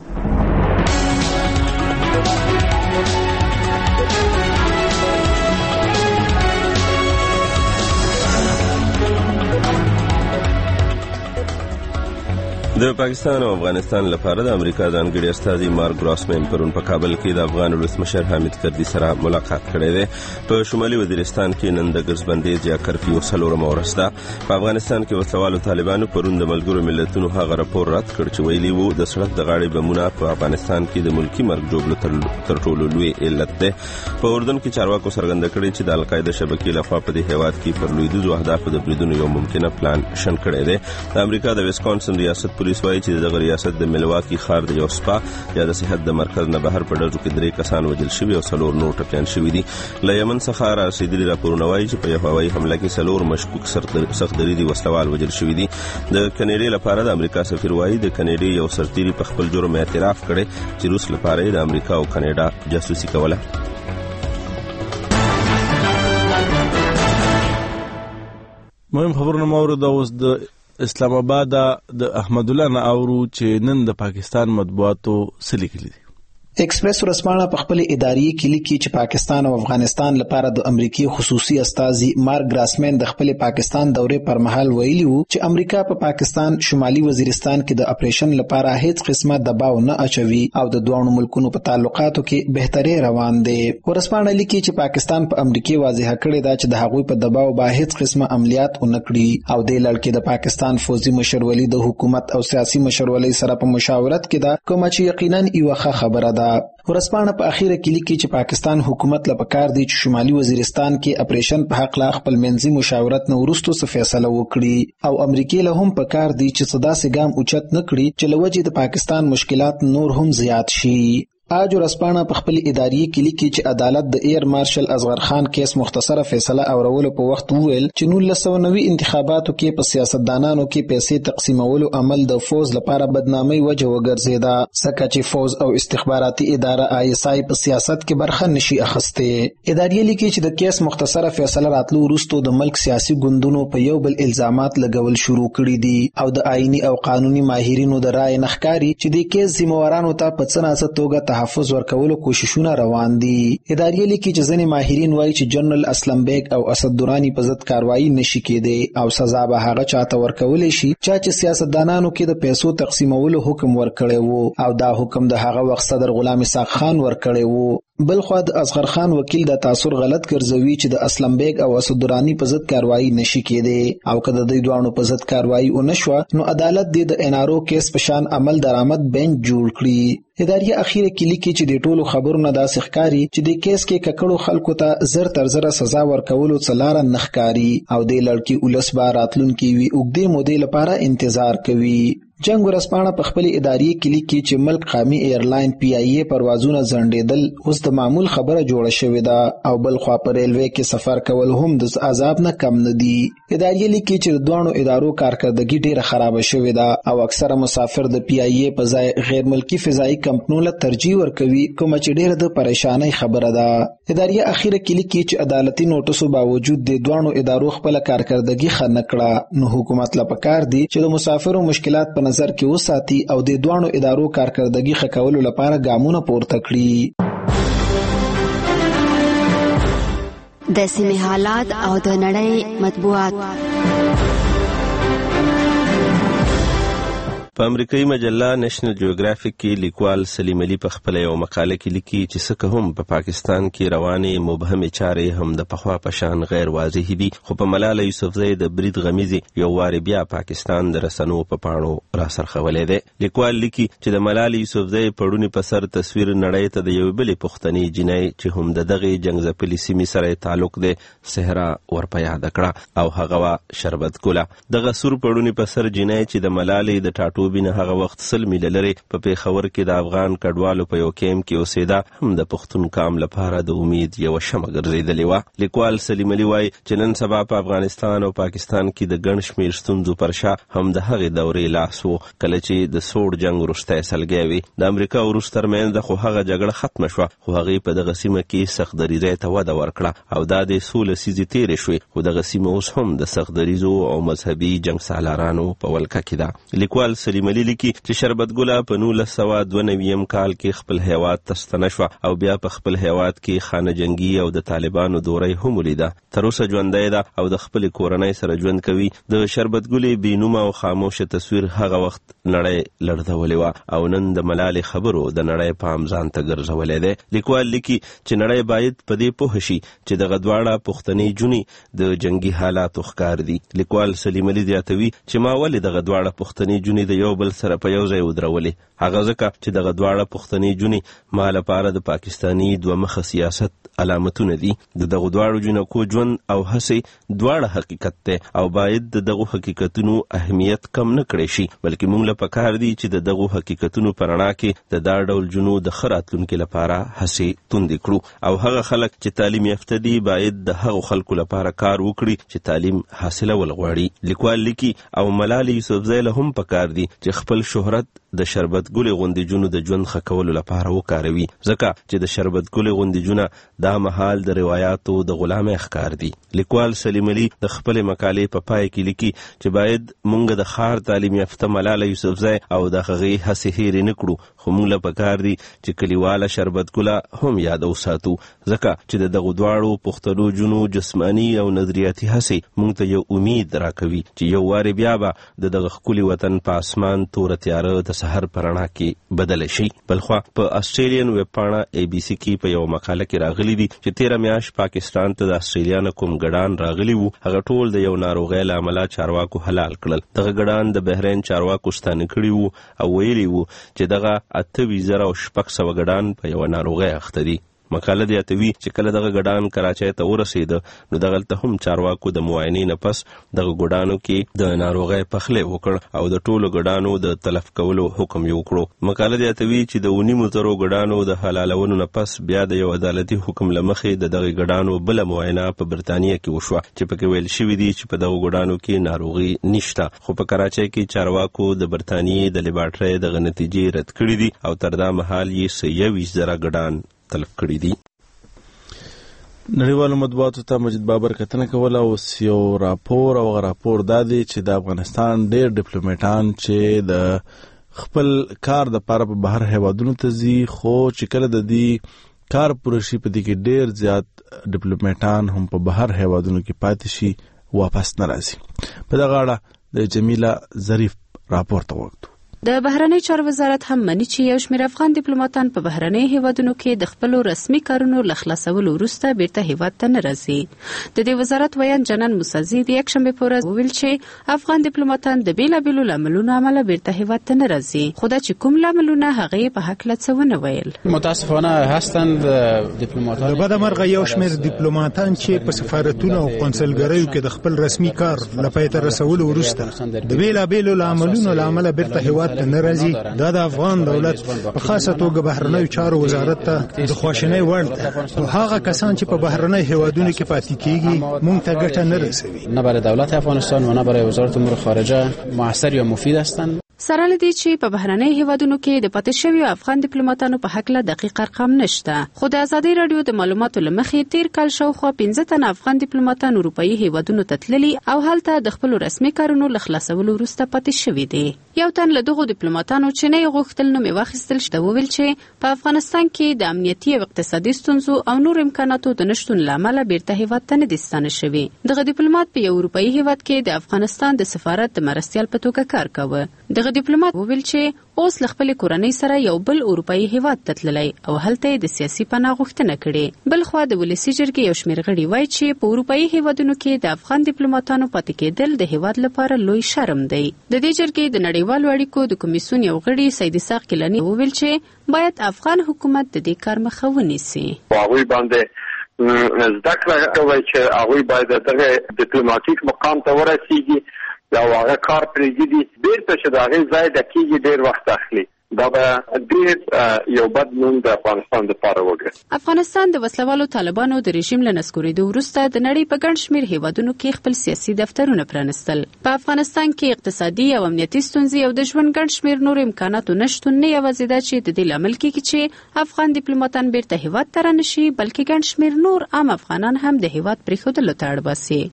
د پاکستان او افغانستان لپاره د امریکا د ځانګړي استازي مارک ګراسمن پرون په کابل کې د افغان ولسمشر حامد کرزي سره ملاقات کړی دی. په شمالي وزیرستان کې نن د ګرځبندۍ یا کرفیو څلورمه ورځ ده. په افغانستان کې وسلوالو طالبانو پرون د ملګرو ملتونو هغه راپور رد کړ چې ویلي وو د سړک د غاړې بمونه په افغانستان کې د ملکی مرګ جوړولو تر ټولو لوی علت دی. په اردن کې چارواکو څرګنده کړې چې د القاعده شبکې لخوا په دې هیواد کې پر لویدیځو اهدافو د بریدونو یو ممکنه پلان شن کړی دی. د امریکا د ویسکانسن ریاست پولیس وایي چې د ریاست د ملواکی ښار د یو سپا یا د صحت د مرکز نه بهر په ډزو کې درې کسان وژل شوي او څلور نور ټپیان شوي دي. له یمن څخه رسېدلي راپورونه وایي چې په یو هوایي حمله کې څلور مشکوک سختدریدي وسلوال وژل شوي دي. د کینیډا لپاره د امریکا سفیر وایي د کینیډا یو سرتیري په خپل جرم اعتراف کړی چې روس لپاره د امریکا او کینیډا جاسوسي کوله. مهم خبرونه مورو د اوس د اسلام آباد د احمد الله نه اورو چې نن د پاکستان مطبوعاتو څه لیکلي دي. ایکسپریس ورسپانه په خپل اداري کې لیکي چې پاکستان او افغانستان لپاره د امریکای خصوصي استازي مارک ګراسمن د خپل پاکستان دورې پر مهال ویلي وو چې امریکا په پا پاکستان شمالي وزیرستان کې د اپریشن لپاره هیڅ قسمه دباو نه اچوي او د دوه ملکونو په تعلقاتو کې بهتري روان دي. ورسپانه لیکي چې پاکستان په امریکای واضح کړی دا چې د هغوی په دباو به هیڅ قسمه عملیات ونکړي او د لړ کې د پاکستان فوزي مشرولي د حکومت او سیاسي مشرولي سره په مشاورت کې دا کوم چې یقینا یو ښه خبره ده. ورسپانه په اخیره کې لیکي چې پاکستان حکومت له پکار دی چې شمالي وزیرستان کې اپریشن په حق لا خپل منځي مشاورت نه وروسته څه فیصله وکړي او امریکای له هم پکار دی چې صدا سي ګام اوچت نکړي چې لوجه د پاکستان مشکلات نور هم زیات شي. آج ورسپانه په خپل اداري کې لیکي چې عدالت د ایر مارشل اصغر خان کیس مختصره فیصله اورولو په وخت وویل چې نولس سوه نوي انتخاباتو کې په سیاستدانانو کې پیسې تقسیمولو عمل د فوز لپاره بدنامي وجه وګرځیدا ځکه چې فوز او استخباراتي اداره آی اس آی په سیاست کې برخه نشي اخیسته. اداري لیکي چې د کیس مختصره فیصله راتلو وروسته د ملک سیاسي ګوندونو په یو بل الزامات لګول شروع کړي دي او د آئینی او قانوني ماهرینو د رائے نخکاری چې د کیس ذمہوارانو ته په څه ناسه توګه تحفظ ورکولو کوششونه روان دي. اداري لیکي چې ځینې ماهرین وایي چې جنرال اسلم بیگ او اسد درانی په ضد کاروایی نشي کېدی او سزا به هغه چاته ورکول شي چې سیاستدانانو کې د پیسو تقسیمولو حکم ورکړی وو او دا حکم د هغه وخت صدر غلام اسحاق خان ورکړی وو. بلخوا د اصغر خان وکیل د تاثر غلط ګرځوي چې د اسلم بیگ او اسد درانی په ضد کاروایی نشي کېدی او کله د دوی په ضد کاروایی ونشوه نو عدالت د ان ار او کیس په شان عمل درآمد بنچ جوړ کړي. اداري اخیره کې لیکي چې د ټولو خبرونو د سخکاری چې د کیس کې ککړو خلکو ته زر تر زر سزا ورکولو څلاره نخکاری او د لړکی ولس باراتلون کې وی وګدې مودې لپاره انتظار کوي. جنگ ورسپانه په خپل اداري کې لیکي چې ملک قومي ایرلاین پی آی ای پروازونه ځنډېدل اوس د معمول خبره جوړه شوې ده او بل خوا په ریلوي کې سفر کول هم د عذاب نه کم نه دي. اداري لیکي چې د دوه ادارو کارکردګي ډیره خراب شوې ده او اکثره مسافر د پی آی ای په ځای غیر ملکی فضائي کمپنیو له ترجیح ورکوي کوم چې ډیره د پریشانۍ خبره ده. اداري اخیره کې لیکي چې عدالتي نوټسو باوجود د دوه ادارو خپل کارکردګي ښه نه کړه نو حکومت لا پکار دی چې د مسافرو مشکلات په نظر کې وساتي او د دوه ادارو کارکردګي ښه کولو لپاره ګامونه پورته کړي. د سیمې حالات او د نړۍ مطبوعات. په امریکایي مجله نېشنل جیوګرافیک کې لیکوال سلیم علي په خپل یو مقاله کې لیکي چې څه هم په پاکستان کې روانې مبهمې چارې هم د پخوا په شان غیر واضح دي خو په ملاله یوسفزۍ د برید غمیزې یو واري بیا پاکستان د رسنو په پاڼو را سرخولې ده. لیکوال لیکي چې د ملاله یوسفزۍ پړونی په سر تصویر نړۍ ته د یو بل پښتني جنۍ چې هم د دغه جنگ ځپلې سیمې سره تعلق ده صحرا ورپه یاد کړه او هغه وا شربت ګله. دغه سور پړونی په سر جنۍ چې د ملاله د ټاټو نایروبي نه هغه وخت سل میله لرې په پیښور کې د افغان کډوالو په یو کیمپ کې اوسېده هم د پښتون قام لپاره د امید یوه شمه ګرځېدلې وه. لیکوال سلیم علي وایي چې نن سبا په افغانستان او پاکستان کې د ګڼ شمېر ستونزو پر شا هم د هغې دورې لاس و کله چې د سوړ جنګ وروستی سلګی وي. د امریکا او روس ترمنځ خو هغه جګړه ختمه شوه خو هغې په دغه سیمه کې سخت دریځۍ ته وده ورکړه او دا د څو لسیزې تېرې شوې خو دغه سیمه اوس هم د سخت دریځو او مذهبي جنګ سالارانو په ولکه کې ده. لیکوال سلیم علي لیکي چې شربت ګله په نولس سوه دوه نویم کال کې خپل هیواد ته ستنه شوه او بیا په خپل هیواد کې خانه جنګي او د طالبانو دوره هم ولیده. تر اوسه ژوندی ده او د خپلې کورنۍ سره ژوند کوي. د شربت ګلې بېنومه او خاموشه تصویر هغه وخت نړۍ لړزولې وه او نن د ملالې خبرو د نړۍ پام ځان ته ګرځولی دی. لیکوال لیکي چې نړۍ باید په دې پوه شي چې دغه دواړه پښتنې جونې د جنګي حالاتو ښکار دي. لیکوال سلیم علي زیاتوي چې ما ولې دغه دواړه پښتنې جونې د یو بل سره په یو ځای ودرولې. هغه ځکه چې دغه دواړه پښتنې جونې ما لپاره د پاکستاني دوه مخه سیاست علامتونه دي. د دغه دواړو جنکو ژوند او هڅې دواړه حقیقت دی او باید د دغو حقیقتونو اهمیت کم نه کړی شي بلکې موږ له پکار دي چې د دغو حقیقتونو په رڼا کې د دا ډول جنو د ښه راتلونکي لپاره هڅې توندې کړو او هغه خلک چې تعلیم یافته دي باید د هغو خلکو لپاره کار وکړي چې تعلیم حاصلول غواړي. لیکوال لیکي او ملالۍ یوسفزۍ له هم پکار دي چې خپل شهرت د شربت ګلې غوندې جونو د ژوند ښه کولو لپاره وکاروي ځکه چې د شربت ګلې غوندې جونه دا مهال د روایاتو د غلامۍ ښکار دي. لیکوال سلیم علي د خپلې مقالې په پای کې لیکي چې باید مونږ د ښار تعلیم یافته ملاله یوسفزۍ او د هغې هڅې هېرې نه کړو خو مونږ له پکار دي چې کلیواله شربت ګله هم یاد وساتو ځکه چې د دغو دواړو پښتنو جونو جسماني او نظریاتي هڅې مونږ ته یو امید راکوي چې یو وارې بیا به د دغه ښکلي وطن په اسمان توره تیاره د سحر په رڼا کې بدله شي. بلخوا په آسټریلین ویبپاڼه ای بي سي کې په یو مقاله کې راغلي دي چې تېره میاشت پاکستان ته د آسټرالیا نه کوم ګډان راغلي وو هغه ټول د یو ناروغۍ له امله چارواکو حلال کړل. دغه ګډان د بحرین چارواکو ستانه کړي وو او ویلي وو چې دغه اته ویشت زره او شپږ سوه ګډان په یوه ناروغۍ اخته دي. مقاله زیاتوي چې کله دغه ګډان کراچۍ ته ورسېده نو دغلته هم چارواکو د معاینې نه پس دغه ګډانو کې د ناروغۍ پخلی وکړ او د ټولو ګډانو د تلف کولو حکم یې وکړو. مقاله زیاتوي چې د اونیمو زرو ګډانو د حلالولو نه پس بیا د یو عدالتي حکم له مخې د دغه ګډانو بله معاینه په برطانیه کې وشوه چې پکې ویل شوي دي چې په دغه ګډانو کې ناروغي نشته خو په کراچۍ کې چارواکو د برطانیې د لیبارټرۍ دغه نتیجې رد کړي دي او تر دا مهال یې یو ویشت زره ګډان تلف کړي دي. نړیوالو مطبوعاتو ته مجید بابر کتنه کوله اوس یو راپور او راپور دا دی چې د افغانستان ډېر ډیپلوماټان چې د خپل کار د پاره په بهر هیوادونو ته ځي خو چې کله د دې کار پوره شي په دې کې ډېر زیات ډیپلوماټان هم په بهر هیوادونو کې پاتې شي واپس نه راځي. په دغه اړه د جمیله ظریف راپور ته وګورئ. د بهرنی چارو وزارت هم مني چې یو شمېر افغان ډیپلوماټان په بهرنی هیوادونو کې د خپلو رسمي کارونو له خلاصولو وروسته بیرته هیواد ته نه راځي. د دې وزارت ویان جنان موسازي د یکشنبې په ورځ وویل چې افغان ډیپلوماټان د بیلابیلو لاملونو امله بیرته هیواد ته نه راځي خو دا چې کوم لاملونه هغې په هکله څه ونه ویل. متاسفانه هستند ډیپلوماټان د بدمرغه یو شمېر ډیپلوماټان چې په سفارتونو او قونسلګریو کې د خپل رسمي کار له پای ته رسولو وروسته د بیلابیلو لاملونو له امله بیرته هیواد ته نه راځي. دا د افغان دولت په خاصه توګه بهرنیو چارو وزارت ته د خواشینۍ وړ ده او هغه کسان چې په بهرنی هیوادونو کې پاتې کیږي مونږ ته ګټه نه رسوي. نه برای دولت افغانستان و نه برای وزارت امور خارجه موثر یا مفید هستند. سره لدی چې په بهرنی هیوادونو کې د پاتې شویو افغان ډیپلوماټانو په حق له دقیق ارقام نشته خو د ازادي رادیو د معلوماتو لمخې تیر کال شاوخوا پنځه تنه افغان ډیپلوماټان اروپאי هیوادونو ته تللي او هلته د خپل رسمي کارونو له خلاصولو وروسته پاتې شوي دي. یو تن له دغو ډیپلوماټانو چې نه یې غوښتل نوم یې واخیستل شي وویل چې په افغانستان کې د امنیتي او اقتصادي ستونزو او نور امکاناتو د نشتون له امله بیرته هیواد ته نه دي ستانه شوي. دغه ډیپلوماټ په یو اروپאי هیواد کې د افغانستان د سفارت د مرستیال په توګه کار کاوه. دغه ډیپلوماټ وویل چې اوس له خپلې کورنۍ سره یو بل اروپאי هیواد ته تللی او هلته د سیاسي پناه غوښتنه کړې. بل خوا د ولسي جرګې یو شمېر غړي وایي چې په اروپאי هیوادونو کې د افغان ډیپلوماټانو پاتې کېدل د هیواد لپاره لوی شرم دی. د دې جرګې د نړیوالو اړیکو د کمیسیون یو غړي سید اسحاق کیلانی وویل چې باید افغان حکومت د دې کار مخه ونیسي. هغوی باندې زده کړه کوي چې هغوی باید دغه ډیپلوماټیک مقام ته ورسیږي یا هغه کار پرېږدي بیرته چې د هغې ځای د کېږي ډېر وخت اخلي. دا به ډېر یو بد نوم د افغانستان دپاره وګرځي. افغانستان د وسلوالو طالبانو د رژیم له نسکورېدو وروسته د نړۍ په ګڼ شمېر هیوادونو کې خپل سیاسي دفترونه پرانستل. په افغانستان کې اقتصادي او امنیتي ستونزې او د ژوند ګڼ شمېر نور امکاناتو نشتون نه یوازې دا چې د دې لامل کېږي چې افغان ډیپلوماتان بیرته هیواد ته رانشي، بلکې ګڼ شمېر نور عام افغانان هم د هیواد پرېښودلو ته اړ باسي.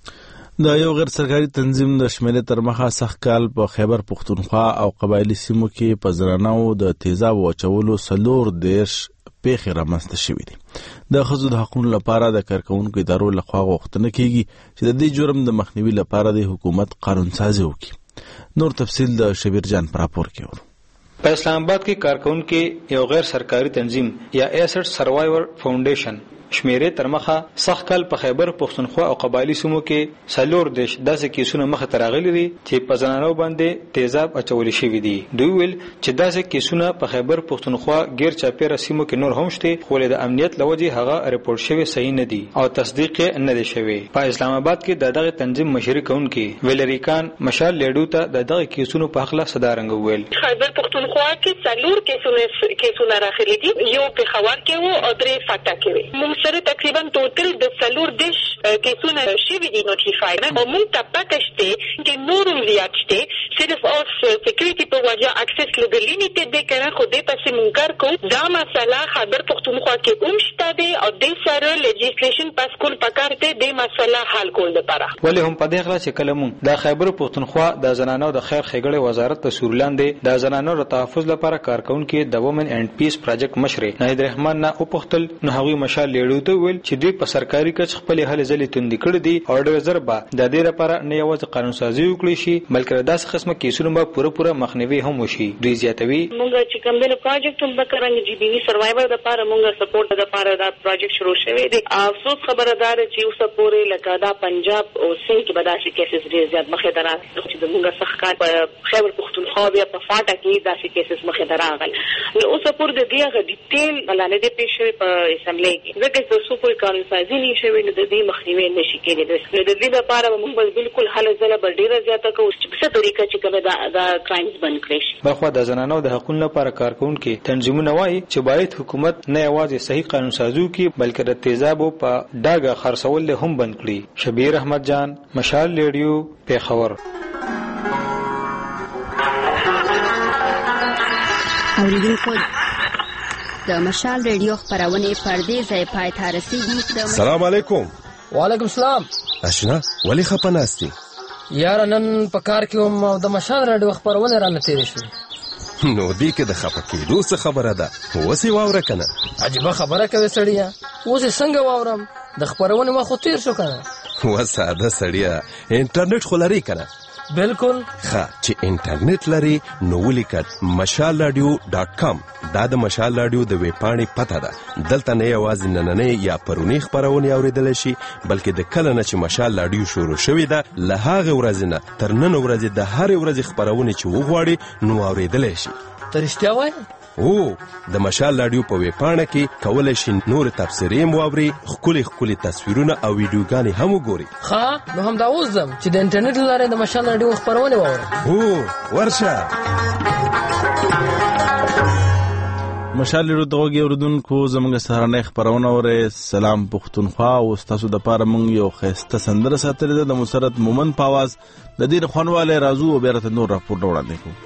د یو غیر سرکاري تنظیم د شمېرې تر مخه سخت کال په خیبر پښتونخوا او قبایلي سیمو کې په زنانو د تیزابو اچولو څلور دېرش پیښې رامنځته شوې دي. د ښځو د حقونو لپاره د کارکوونکو ادارو لخوا غوښتنه کېږي چې د دې جرم د مخنیوي لپاره د حکومت قانونسازي وکړي. نور تفصیل د شبیر جان پر راپور کې ورو. په اسلام آباد کې کارکوونکو یو غیر سرکاري تنظیم یا ایسټ سروایور فاونډیشن شمیرې تر مخه سخت کال په خیبر پښتونخوا او قبایلی سیمو کې څلور دیش داسې کیسونه مخه ته راغلي دي چې په زنانو باندې تیزاب اچول شوي دي. دوی ویل چې داسې کیسونه په خیبر پښتونخوا غیر چاپیره سیمو کې نور هم شته، خو د امنیت لوجې هغه ریپورت شوی صحیح نه دي او تصدیق نه دی شوی. په اسلام آباد کې د دغه تنظیم مشري کوونکي ویلریکان مشال لیډو ته د دغه کیسونو په اړه صدارنګ ویل. خیبر پښتونخوا کې څلور کیسونه کیسونه راغلي دي، یو په خبر کې وو او درې فاټا کې وو. سره تقریبا ټوټل د څلور دیش کیسونه شوي دي نوټیفاید او موږ ته پته شته چې نورم زیات شته. صرف اوس سکیورټي په وجه اکسس لږ لیمیټډ دی کنه، خو دې پسې موږ کار کوو. دا مسله خبر پښتونخوا کې هم شته دی او د سره لیجسلیشن پاس کول پکار دی د مسله حل کول لپاره. ولې هم په دې غلا چې کله موږ د خیبر پښتونخوا د زنانو د خیر ښېګړې وزارت ته سورلاندې د زنانو د تحفظ لپاره کارکونکو د وومن اینڈ پیس پروجیکټ مشر ناهید رحمان نه او پختل نو هغوی مشال لیډو ته ویل چې دوی په سرکاري کچ خپل هلې ځلې توندې کړې دي او ډېر زر به د دې لپاره نه یوازې قانون سازي وکړي شي بلکې داسې قسمه کیسونو به پوره پوره مخنیوي هم وشي. دوی زیاتوي موږ چې کوم د پروجیکټ هم وکړنګ جی بي وی سروایور د لپاره موږ سپورټ د لپاره دا پروجیکټ شروع شوی دی. افسوس خبردار چې اوس پورې لکه دا پنجاب او سند کې بداسي کیسز ډېر زیات مخې ته راغلي چې موږ څخه کار په خیبر پښتونخوا بیا په فاټا کې داسې کیسز مخې ته راغلي. نو اوس پورې د دې غو ډیټیل بلانه دې پیښ شوی په اسمبلی کې ځکه چې څو پورې قانون سازي نه شوی نو د دې مخنیوي نشي کېدای. نو د دې لپاره موږ بالکل حل ځله بل ډیره زیاته کوو چې په څه طریقه چې کومه دا دا کرایمز بند کړي شي. بلخو د زنانو د حقوقو لپاره کارکونکو تنظیمونه وایي چې باید حکومت نه یوازې صحیح قانون سازي وکړي بلکې د تیزابو په ډاګه خرڅول هم بند کړي. شبیر احمد جان، مشال ریډیو، پیښور. اوریدونکو د مشال ریډیو خبرونه پردې ځای پای ته رسیدي. سلام علیکم. وعلیکم السلام. اشنا ولی خپناستی یار نن په کار کې هم د مشال ریډیو خبرونه را نتیری شو. نو دی کې د خپکیدو څه خبره ده؟ وسی واوره کنه. عجیب خبره کوي سړیا. اوس څنګه واورم؟ د خبرونه ما خو تیر شو کنه. و ساده سړیا انټرنیټ خلاري کنه. بالکل ښه چې انټرنیټ لري نو ولیکت مشال رادیو ډاټ کام. دا د مشال رادیو د ویب پاڼې پته ده. دلته نه یوازې نننۍ یا پرونی خبرونه اوریدل شي بلکې د کله نه چې مشال رادیو شروع شوې ده له هغه ورځې نه تر نن ورځې د هر ورځې خبرونه چې وغواړي نو اوریدل شي. ته رښتیا وایې؟ او د مشال رادیو په ویب پاڼه کې کولای شي نور تفسیرې مواوري، خولي خولي تصویرونه او ویډیوګانې هم وګوري. ښه نو هم دا اوس ځم چې د انټرنیټ لاره د مشال رادیو خبرونه واورم. او ورشه مشال ریډیو دغه اوردونکو زموږ سهارنۍ خبرونه اوره. سلام پښتونخوا او تاسو د پاره مونږ یو خسته سندره ساتلې ده د مسرت مومن په आवाज د دې خوانواله رازو او بیرته نور راپور وړاندې کوو.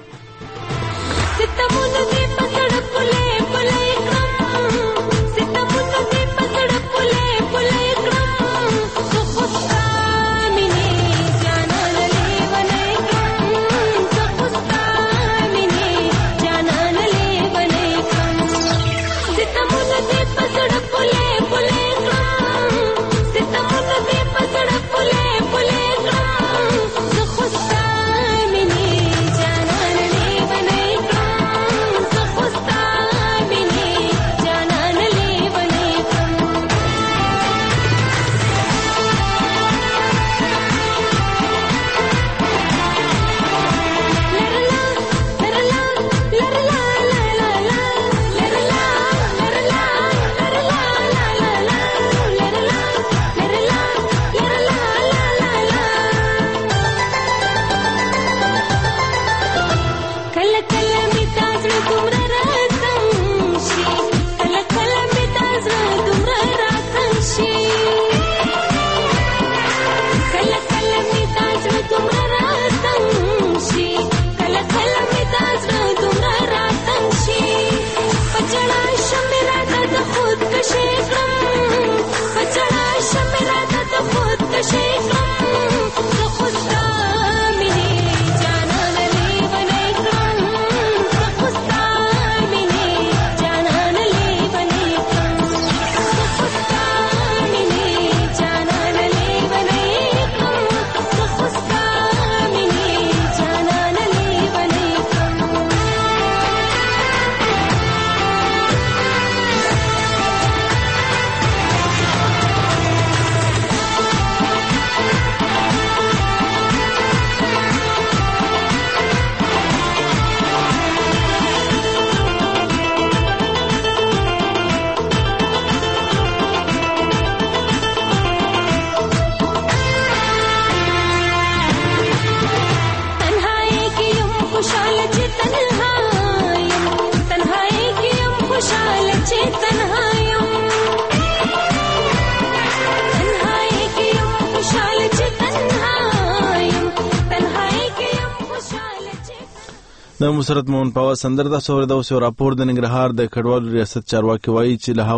د مسرت مون پاوا سندر د سور د اوسو راپور د ننګرهار د کډوالو ریاست چارواکي وایي چې له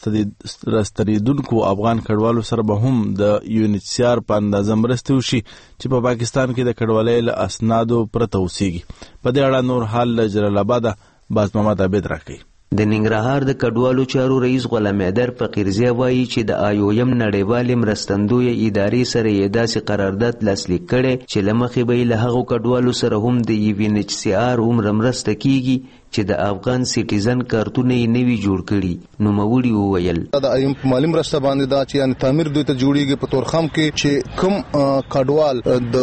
هغو راستنیدونکو افغان کډوالو سره به هم د یو ان ایچ سی آر په اندازه مرستې وشي چې په پاکستان کې د کډوالۍ له اسنادو پرته اوسېږي. په دې اړه نور حال له جلال آباد باز محمد عابد راکوي. د ننګرهار د کډوالو چارو رئیس غلام حیدر فقیرزی وایي چې د آیویم نړیوالې مرستندویه ادارې سره یې داسې قرارداد لاسلیک کړی چې له مخې به یې له هغو کډوالو سره هم د یو ان ایچ سی آر هومره مرسته کیږي چې د افغان سیټیزن کارتونه یې نوي جوړ کړي. نوموړي وویل د آیویم په مالي مرسته باندې دا چې یعنې تعمیر دوی ته جوړیږي په تورخم کې چې کوم کډوال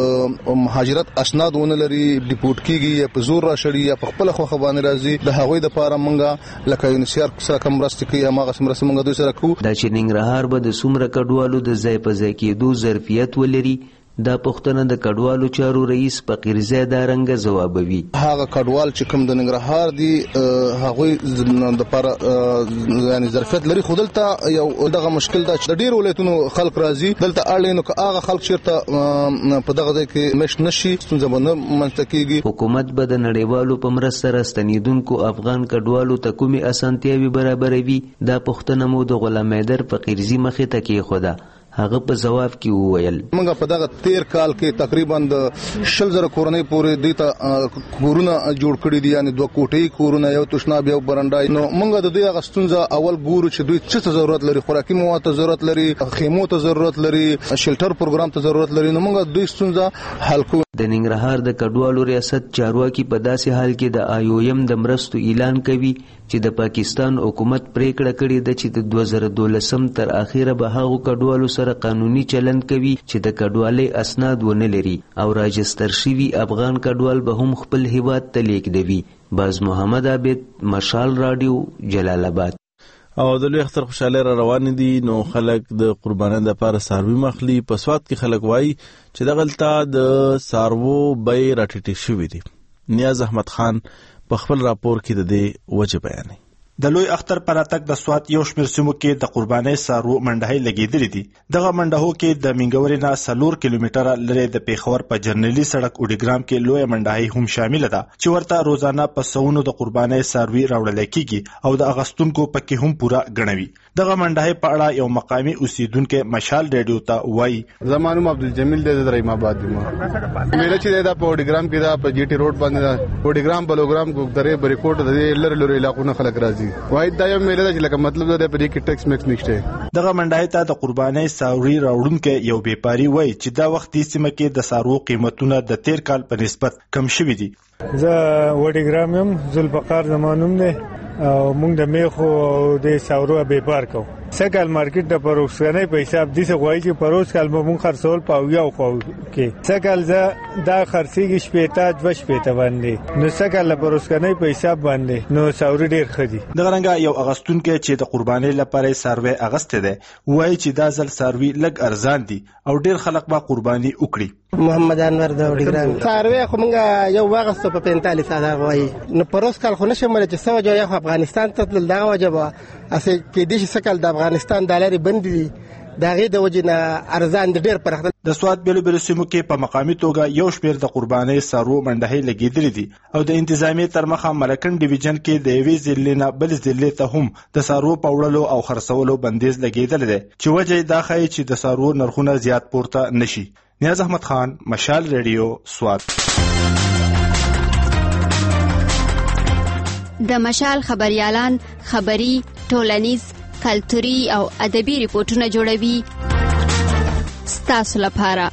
د مهاجرت اسناد ونه لري ډیپورټ کیږي یا په زور راشړي یا په خپله خوښه باندې راځي د هغوی دپاره موږ لکه یو ان ایچ سی آر سره کوم مرستې کوي هماغسې مرستې موږ دوی سره کوو. دا چې ننګرهار به د څومره کډوالو د ځای په ځای کېدو ظرفیت ولري دا پوښتنه د کډوالو چارو رئیس فقیرزی دا رنګه ځوابوي. هغه کډوال چې کوم د ننګرهار دي هغوی دپاره یعنې ظرفیت لري خو دلته یو دغه مشکل ده چې د ډېرو ولایتونو خلک راځي دلته اړ نو که هغه خلک چېرته په دغه ځای کې مشت نشي ستونزه به نه منځته کېږي. حکومت به د نړیوالو په مرسته راستنیدونکو افغان کډوالو ته کومې اسانتیاوې برابروي دا پوښتنه مو د غلام حیدر فقیرزی مخې ته کېښوده. هغه په جواب کې وویل موږ په دغه تیر کال کې تقریبا د شل زره کورنۍ پورې دوی ته کورونه جوړ کړي دي یعنې دوه کوټې کورونه یو تشناب یو برنډای. نو موږ د دوی هغه ستونزه اول ګورو چې دوی څه ته ضرورت لري خوراکي مواد ته ضرورت لري خیمو ته ضرورت لري شلټر پروګرام ته ضرورت لري نو موږ دوی ستونزه حل کوو. د ننګرهار د کډوالو ریاست چارواکي په داسې حال کې د آیویم د مرستو اعلان کوي چې د پاکستان حکومت پریکړه کړې ده چې د دوه زره دولسم تر اخره به هغو کډوالو سره قانوني چلند کوي چې د کډوالۍ اسناد ونه لري او راجستر شوي افغان کډوال به هم خپل هیواد ته لیږدوي. باز محمد عابد، مشال رادیو، جلال آباد. او د لوی اختر خوشاله را روان دي نو خلک د قربانۍ لپاره ساروي مخلي. په سواد کې خلک وایي چې دغلته د سارو بای راټیټي شوې دي. نیاز احمد خان په خپل راپور کې د دې وجه بیانوي. د لوی اختر پر اتک د سوات یو شمېر سیمو کې د قربانۍ سارو منډهۍ لګېدلې دي. دغه منډهو کې د منګورې نه څلور کیلومتره لرې د پیښور په جرنلي سړک اوډیګرام کې لویه منډهۍ هم شامله ده چې ورته روزانه په سوونو د قربانۍ ساروي راوړل کېږي او د اغستونکو پکې هم پوره ګڼوي. دغه منډهۍ په اړه یو مقامي اوسیدونکو مشال ریډیو ته وایي زمانو عبدالجمیل دی د رحیم آباد دی میله چې دا په اوډیګرام کې دا په جی ټي روډ باندې اوډیګرام بلوګرام ګوګدرې بریکوټ د لری لری علاقونو خلک راځي. واحد دا یو میله ده چې لکه مطلب دا په دې کې ټیکس میکس نشته. دغه منډهۍ ته د قربانۍ ساروي راوړونکو یو بیپاري وایي چې دا وخت د سیمه کې د سارو قیمتونه د تیر کال په نسبت کم شوي دي. زه وډیګرام یم ذوالفقار زمانوم دی او موږ د میخو او د سارو بیپار کوو. سکل مارکیټ د پروسکنۍ په حساب دي څه غواړي چې پروس کال به مونږ خرڅول په یو خو کې سکل زه دا خرڅېږي شپېته دوه شپېته باندې نو سکل له پروسکنۍ په حساب باندې نو ساوري ډېر ښه دي. دغه رنګه یو اغستونکی چې د قربانۍ لپاره ساروی اغستی دی وایي چې دا ځل ساروي لږ ارزان دي او ډېر خلک به قرباني وکړي. محمد انور د وډیګرام سروې خو موږ یو واغسته په پینتالیس هزار وایي نو پروس کال خو نشم مله چې سو جو یو افغانستان ته تل دغه وجبه اسې کې دې شکل د افغانستان ډالر بند دي دغه د وجنه ارزان ډیر پرخته د سواد بیلو بیلو سیمو کې په مقامي توګه یو شمېر د قربانۍ سارو منډهۍ لګېدلې دي او د انتظامی تر مخه ملکن ډیویژن کې د یوې ضلع نه بل ضلع ته هم د سارو په وړلو او خرڅولو بندیز لګېدلی دی چې وجه یې دا ښایي چې د سارو نرخونه زیات پورته نشي. نیاز احمد خان، مشال ریډیو، سواد. د مشال خبريالان خبري، ټولنیز، کلتوري او ادبي ریپورتونه جوړوي ستاسو لپاره.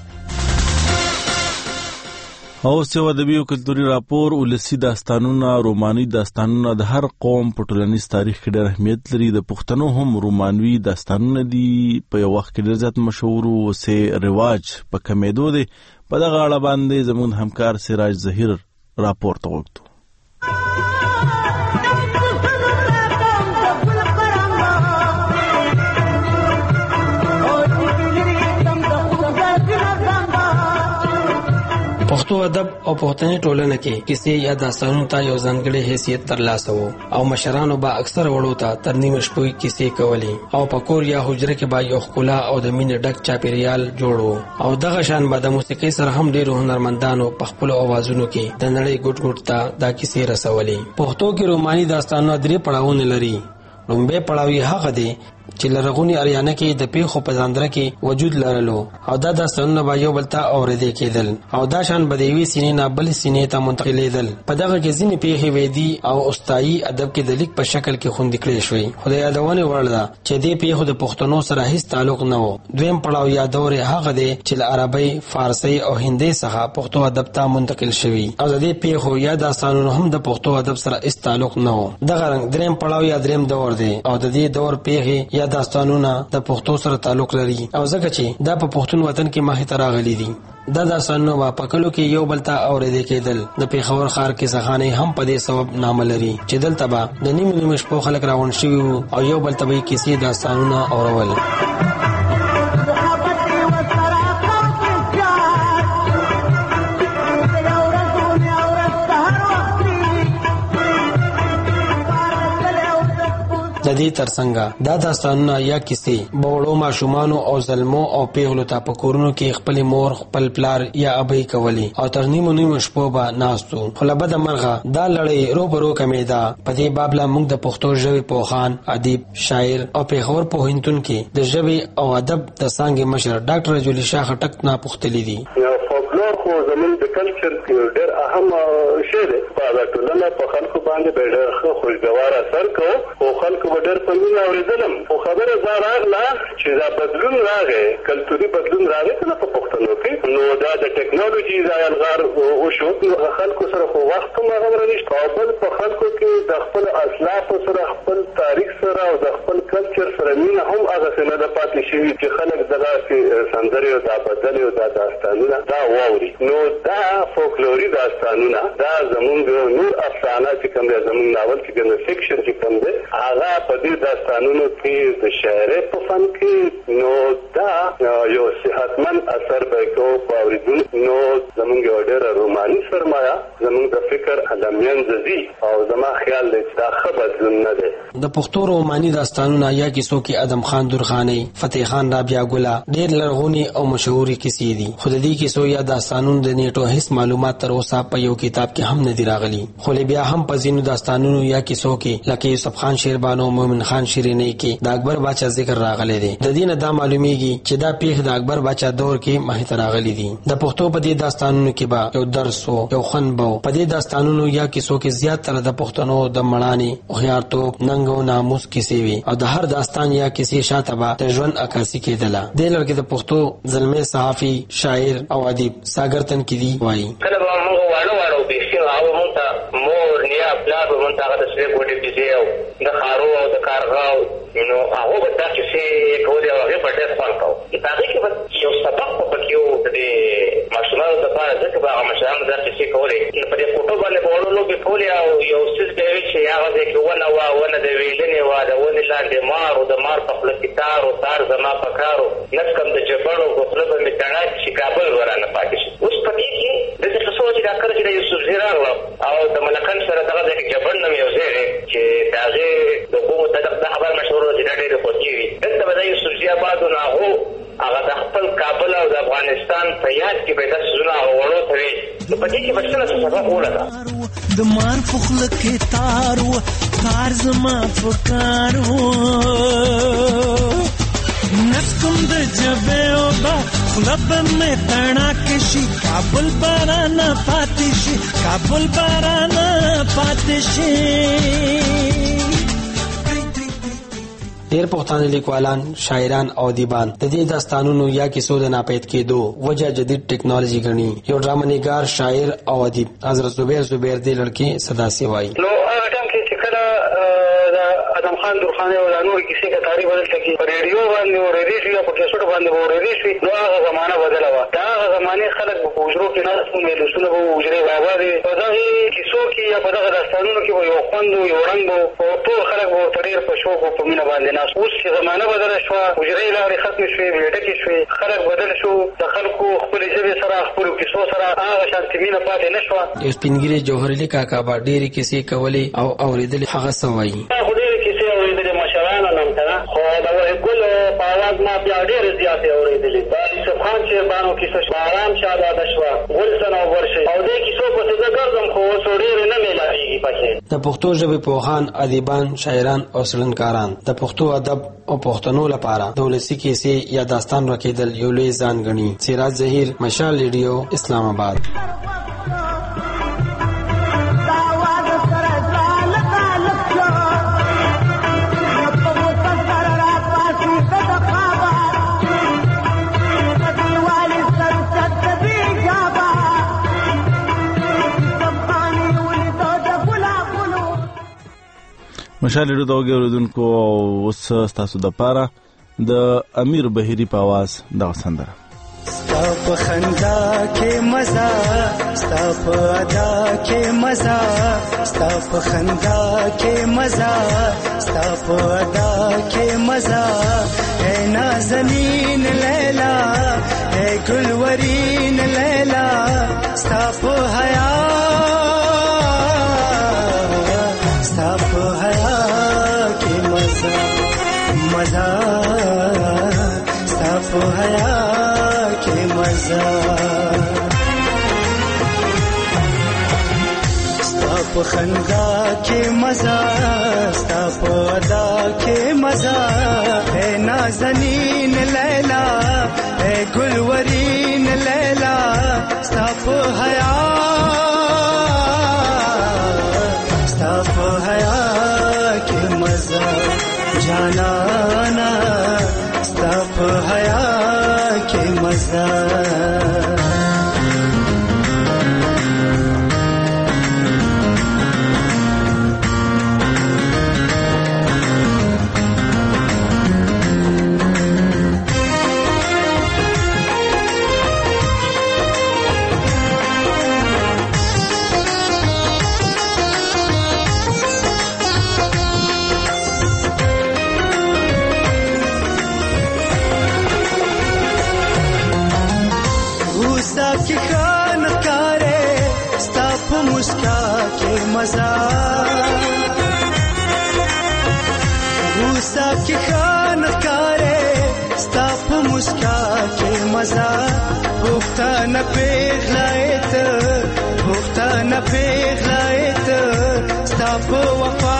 او سیو ادبي او کلتوري راپور ولسی داستانونه، رومانوي داستانونه د هر قوم په ټولنیز تاریخ کې ډېر اهمیت لري. د پښتنو هم رومانوي داستانونه دي په یو وخت کې ډېر زیات مشهور او سه رواج په کمیدو دي. په دغه اړه باندې زموږ همکار سراج ظهیر راپور ته وکړو. پښتو ادب او پښتني ټولنه کې کیسې یا داستانونو ته یو ځانګړی حیثیت ترلاسه وو او مشرانو به اکثر وړو ته تر نیمه شپې کیسې کولې او په کور یا حجره کې به یو ښکلا او د مینې ډک چاپیریال جوړ او دغه شان به د موسیقۍ سره هم ډېرو هنرمندانو په خپلو اوازونو کې د نړۍ ګوټ ګوټ ته دا کیسې رسولې. پښتو کې روماني داستانونه درې پړاوونه لري. لومبه پړاو یې هغه دی چې لرغونی اریانه کې د پیښو په ځاندره کې وجود لرلو او دا داستانونه به یو بل ته اورېدل کېدل او دا شان به د یوې سینې نه بلې سینې ته منتقلېدل. په دغه کې ځینې پیښې ویدي او استایي ادب کې د لیک په شکل کې خوندي کړې شوې. خو د یادونې وړ ده چې دې پیښو د پښتنو سره هیڅ تعلق نه و. دویم پړاو یا دور هغه دی چې له عربی، فارسی او هندي څخه پښتو ادب ته منتقل شوی او د دې پیښو یا داستانونو هم د پښتو ادب سره هیڅ تعلق نه و. دغه رنګ دریم پړاو یا دریم دور دی او د دې دور پیښې یا داستانونه د پښتو سره تعلق لري او ځکه چې دا په پښتون وطن کې مخې ته راغلي دي. دا داستانونه په کلو کې یو بل ته اورېدل کېدل. د پیښور ښار کې ځخانې هم په دې سبب نامه لري چې دلته به د نیمې نیمې شپو خلک راغونډ شوي وو او یو بل ته به یې کیسې داستانونه اورول. د دې ترڅنګ دا داستانونه یا کیسې بوړو ماشومانو او ظلمو او پیغلو ته په کورونو کې خپل مور، خپل پلار یا ابي کولی او تر نیمو نیمو شپو به ناستو. خو له بده مرغه دا لړۍ روبرو کمیده. په دې باب لا موږ د پښتو ژبې پوهان، ادیب، شاعر او پیښور پوهنتون کې د ژبې او ادب د څانګې مشر ډاکټر جولی شاه خټک نه پوښتلي دي. فولکلور خو زموږ د کلچر کې ډېر اهم شی دی. په ټولنه په خلکو باندې به ډېر ښه خوشګوار اثر کوو او خلکو به ډېر په مینه اورېدلم. خو خبره دا راغله چې دا بدلون راغی، کلتوري بدلون راغی که نه په پښتنو کې، نو دا د ټکنالوژي دا الغار وشو. نو خلکو سره خو وخت هم هغومره نشته او بل په خلکو کې د خپل اسلافو سره، خپل تاریخ سره او د خپل کلچر سره مینه هم هغسې نه ده پاتې شوي چې خلک دغسې سندرې او دا بدلې او دا داستانونه دا واوري. نو دا فولکلوري داستانونه دا زمونږ نور افسانه چې کوم دی، زمونږ ناول چې کوم فکشن چې کوم دی، هغه په دې داستانونو کې د شاعرۍ په فن کې نو دا یو صحتمند اثر به کوو په اورېدونکو. نو زمونږ یو ډېره روماني سرمایه زمونږ د فکر له منځه ځي او زما خیال دی چې دا ښه بدلون نه دی. د پښتو روماني داستانونه یا کیسو کې ادم خان درخانۍ، فتح خان رابعه ګله ډېر لرغوني او مشهوري کیسې دي. خو د دې کیسو یا داستانونو د نیټو هیڅ معلومات تر اوسه په یو کتاب کې هم نه دي راغلي. خو بیا هم په ځینو داستانونو یا کیسو کې لکه یوسف خان شیربانو، مومن خان شیرینی کې د اکبر باچا ذکر راغلی دی. د دې نه دا معلومیږي چې دا پیښ د اکبر باچا دور کې مخې ته راغلي دي. د پښتو په دې داستانونو کې به یو درس و، یو خوند به په دې داستانونو یا کیسو کې زیاتره د پښتنو د مړانې، هوښیارتوب، ننګ او ناموس کیسې وي او د هر داستان یا کیسې شاته به د ژوند عکاسي کېدله. دې لړ کې د پښتو زلمی صحافي، شاعر او ادیب ساګر تنقیدي وایي. کله به موږ واړه واړه بیخي هغه مونږ ته مور، نیا، پلار به مونږ ته هغه د سرې ګوډې کیسې او د خارو او د کارغاو نو هغه به دا کیسې کولې او هغې به ډېر خوند کوو. په هغې کې به یو سبق به پکې و د دې ماشومانو دپاره، ځکه به هغه مشرانو دا کیسې کولې. نو په دې کوټو باندې به وړو لوبې کولې او یو څیز به وي چې هغه ځای کې ونه وه، ونه د ویلنې وه، د ونې لاندې مار و، د مار په خوله کې تار و، تار زما په کار و، نس کم د جبړو په خوله به مې تڼاکې چې کابل به رانه پاتې شي. کله چې د یوسفزي راغله او د ملکن سره دغه ځای کې جبل نوم یو ځای دی چې د هغې د اوبو متعلق دا خبره مشهوره ده چې دا ډېرې خوږې وي. دلته به د یوسفزي آباد و نو هغو هغه د خپل کابل او د افغانستان په یاد کې به دا څیزونه هغه وړو ته وي. نو په دې کې به څه نه څه سبق ولګه د مار په خوله کې تار و کار زما په کار و نسکم د جبې اوبه خوله به مې تڼاکې شي کابل بارانه پاتې شي کابل بارانه پاتې شي. ډېر پښتانه لیکوالان، شاعران او ادیبان د دې داستانونو یا کیسو د ناپید کېدو وجه جدید ټیکنالوژي ګڼي. یو ډرامه‌نګار، شاعر او ادیب حضرت زبیر زبیر دې لړکې صداسي وایي. نو هغه ټایم کې چې کله ادم خان درخاني او نور کیسې کې تاریخ بدل شي په ریډیو باندې اورېدې شي او په کیسټ باندې اورېدې شي، نو هغه زمانہ بدله وه. دا هغه زمانې خلک په حجرو کې ناست وو، مجلسونه به وو، حجرې به آبادې وې. په دغې کیسو کې یا په دغه داستانونو کې به یو خوند و، یو رنګ و، او ټول خلک به ورته ډېر په شوق او په مینه باندې ناست. اوس چې زمانه بدله شوه، حجرې لارې ختمې شوې، ډکې شوې، خلک بدل شو، د خلکو خپلې ژبې سره خپلو کیسو سره هغه شانتې مینه پاتې نه شوه. یو سپین ږیري جوهرعلي کاکا به ډېرې کیسې کولې او اورېدلې. هغه څه وایي؟ خو ډېرې کیسې اورېدلې مشرانو نه م کنه، خو د وحیدګل په اواز ما بیا ډېرې زیاتې اورېدلې. د یوسف خان شعربانو کیسه شوه، باران شاداده شوه، ګلسن او ورشي، او دې کیسو پسې زه ګرځم خو اوس ډېرې نه میلاږي پکې. د پښتو ژبې پوهان، ادیبان، شاعران او څېړنکاران د پښتو ادب او پښتنو لپاره د ولسي کیسې یا داستان راکېدل یو لوی ځان ګڼي. سراج ظهیر، مشال ریډیو، اسلام آباد. مشال ریډیو ته وګورئ اوس ستاسو دپاره د امیر بهیري په اواز دغه سندره. ستا په خندا کې مزه، ستا په ادا کې مزه، ستا په خندا کې مزه، ستا په ادا کې مزه. اے نازنین لیلا، اے ګلورین لیلا، ستا په حیا ستا په حیا کې مزه مزه، ستا په حیا کې مزه. ستا په خندا کې مزه، ستا په ادا کې مزه. اے نازنین لیلا، اے ګلورین لیلا، ستا په حیا ستا په حیا کې مزه. جانانا ستا په حیا کې مزه. की खान कारे स्ता په مسکا کې مزه. غوسه کی خان کاره ستا په مسکا کې مزه. پښتانه پیغلایت پښتانه پیغلایت ستا په وفا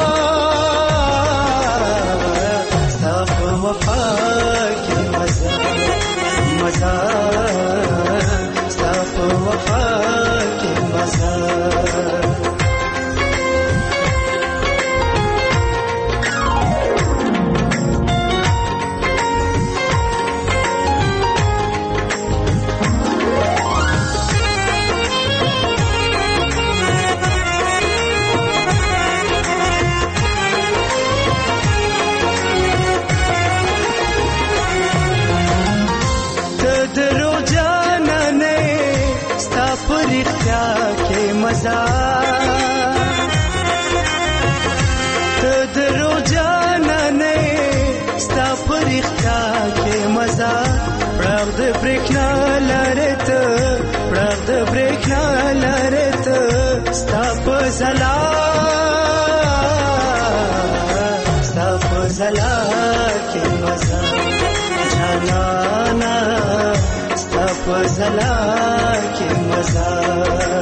ستا په وفا کې مزه مزه. ستا په وفا کې مزه. مزه ته درو جانانه ستا پرختا کې مزه. پړاو د برېښنا لاره ته پړاو د برېښنا لاره زلا ستا په زلا کې مزه جانانا ستا په زلا کې مزه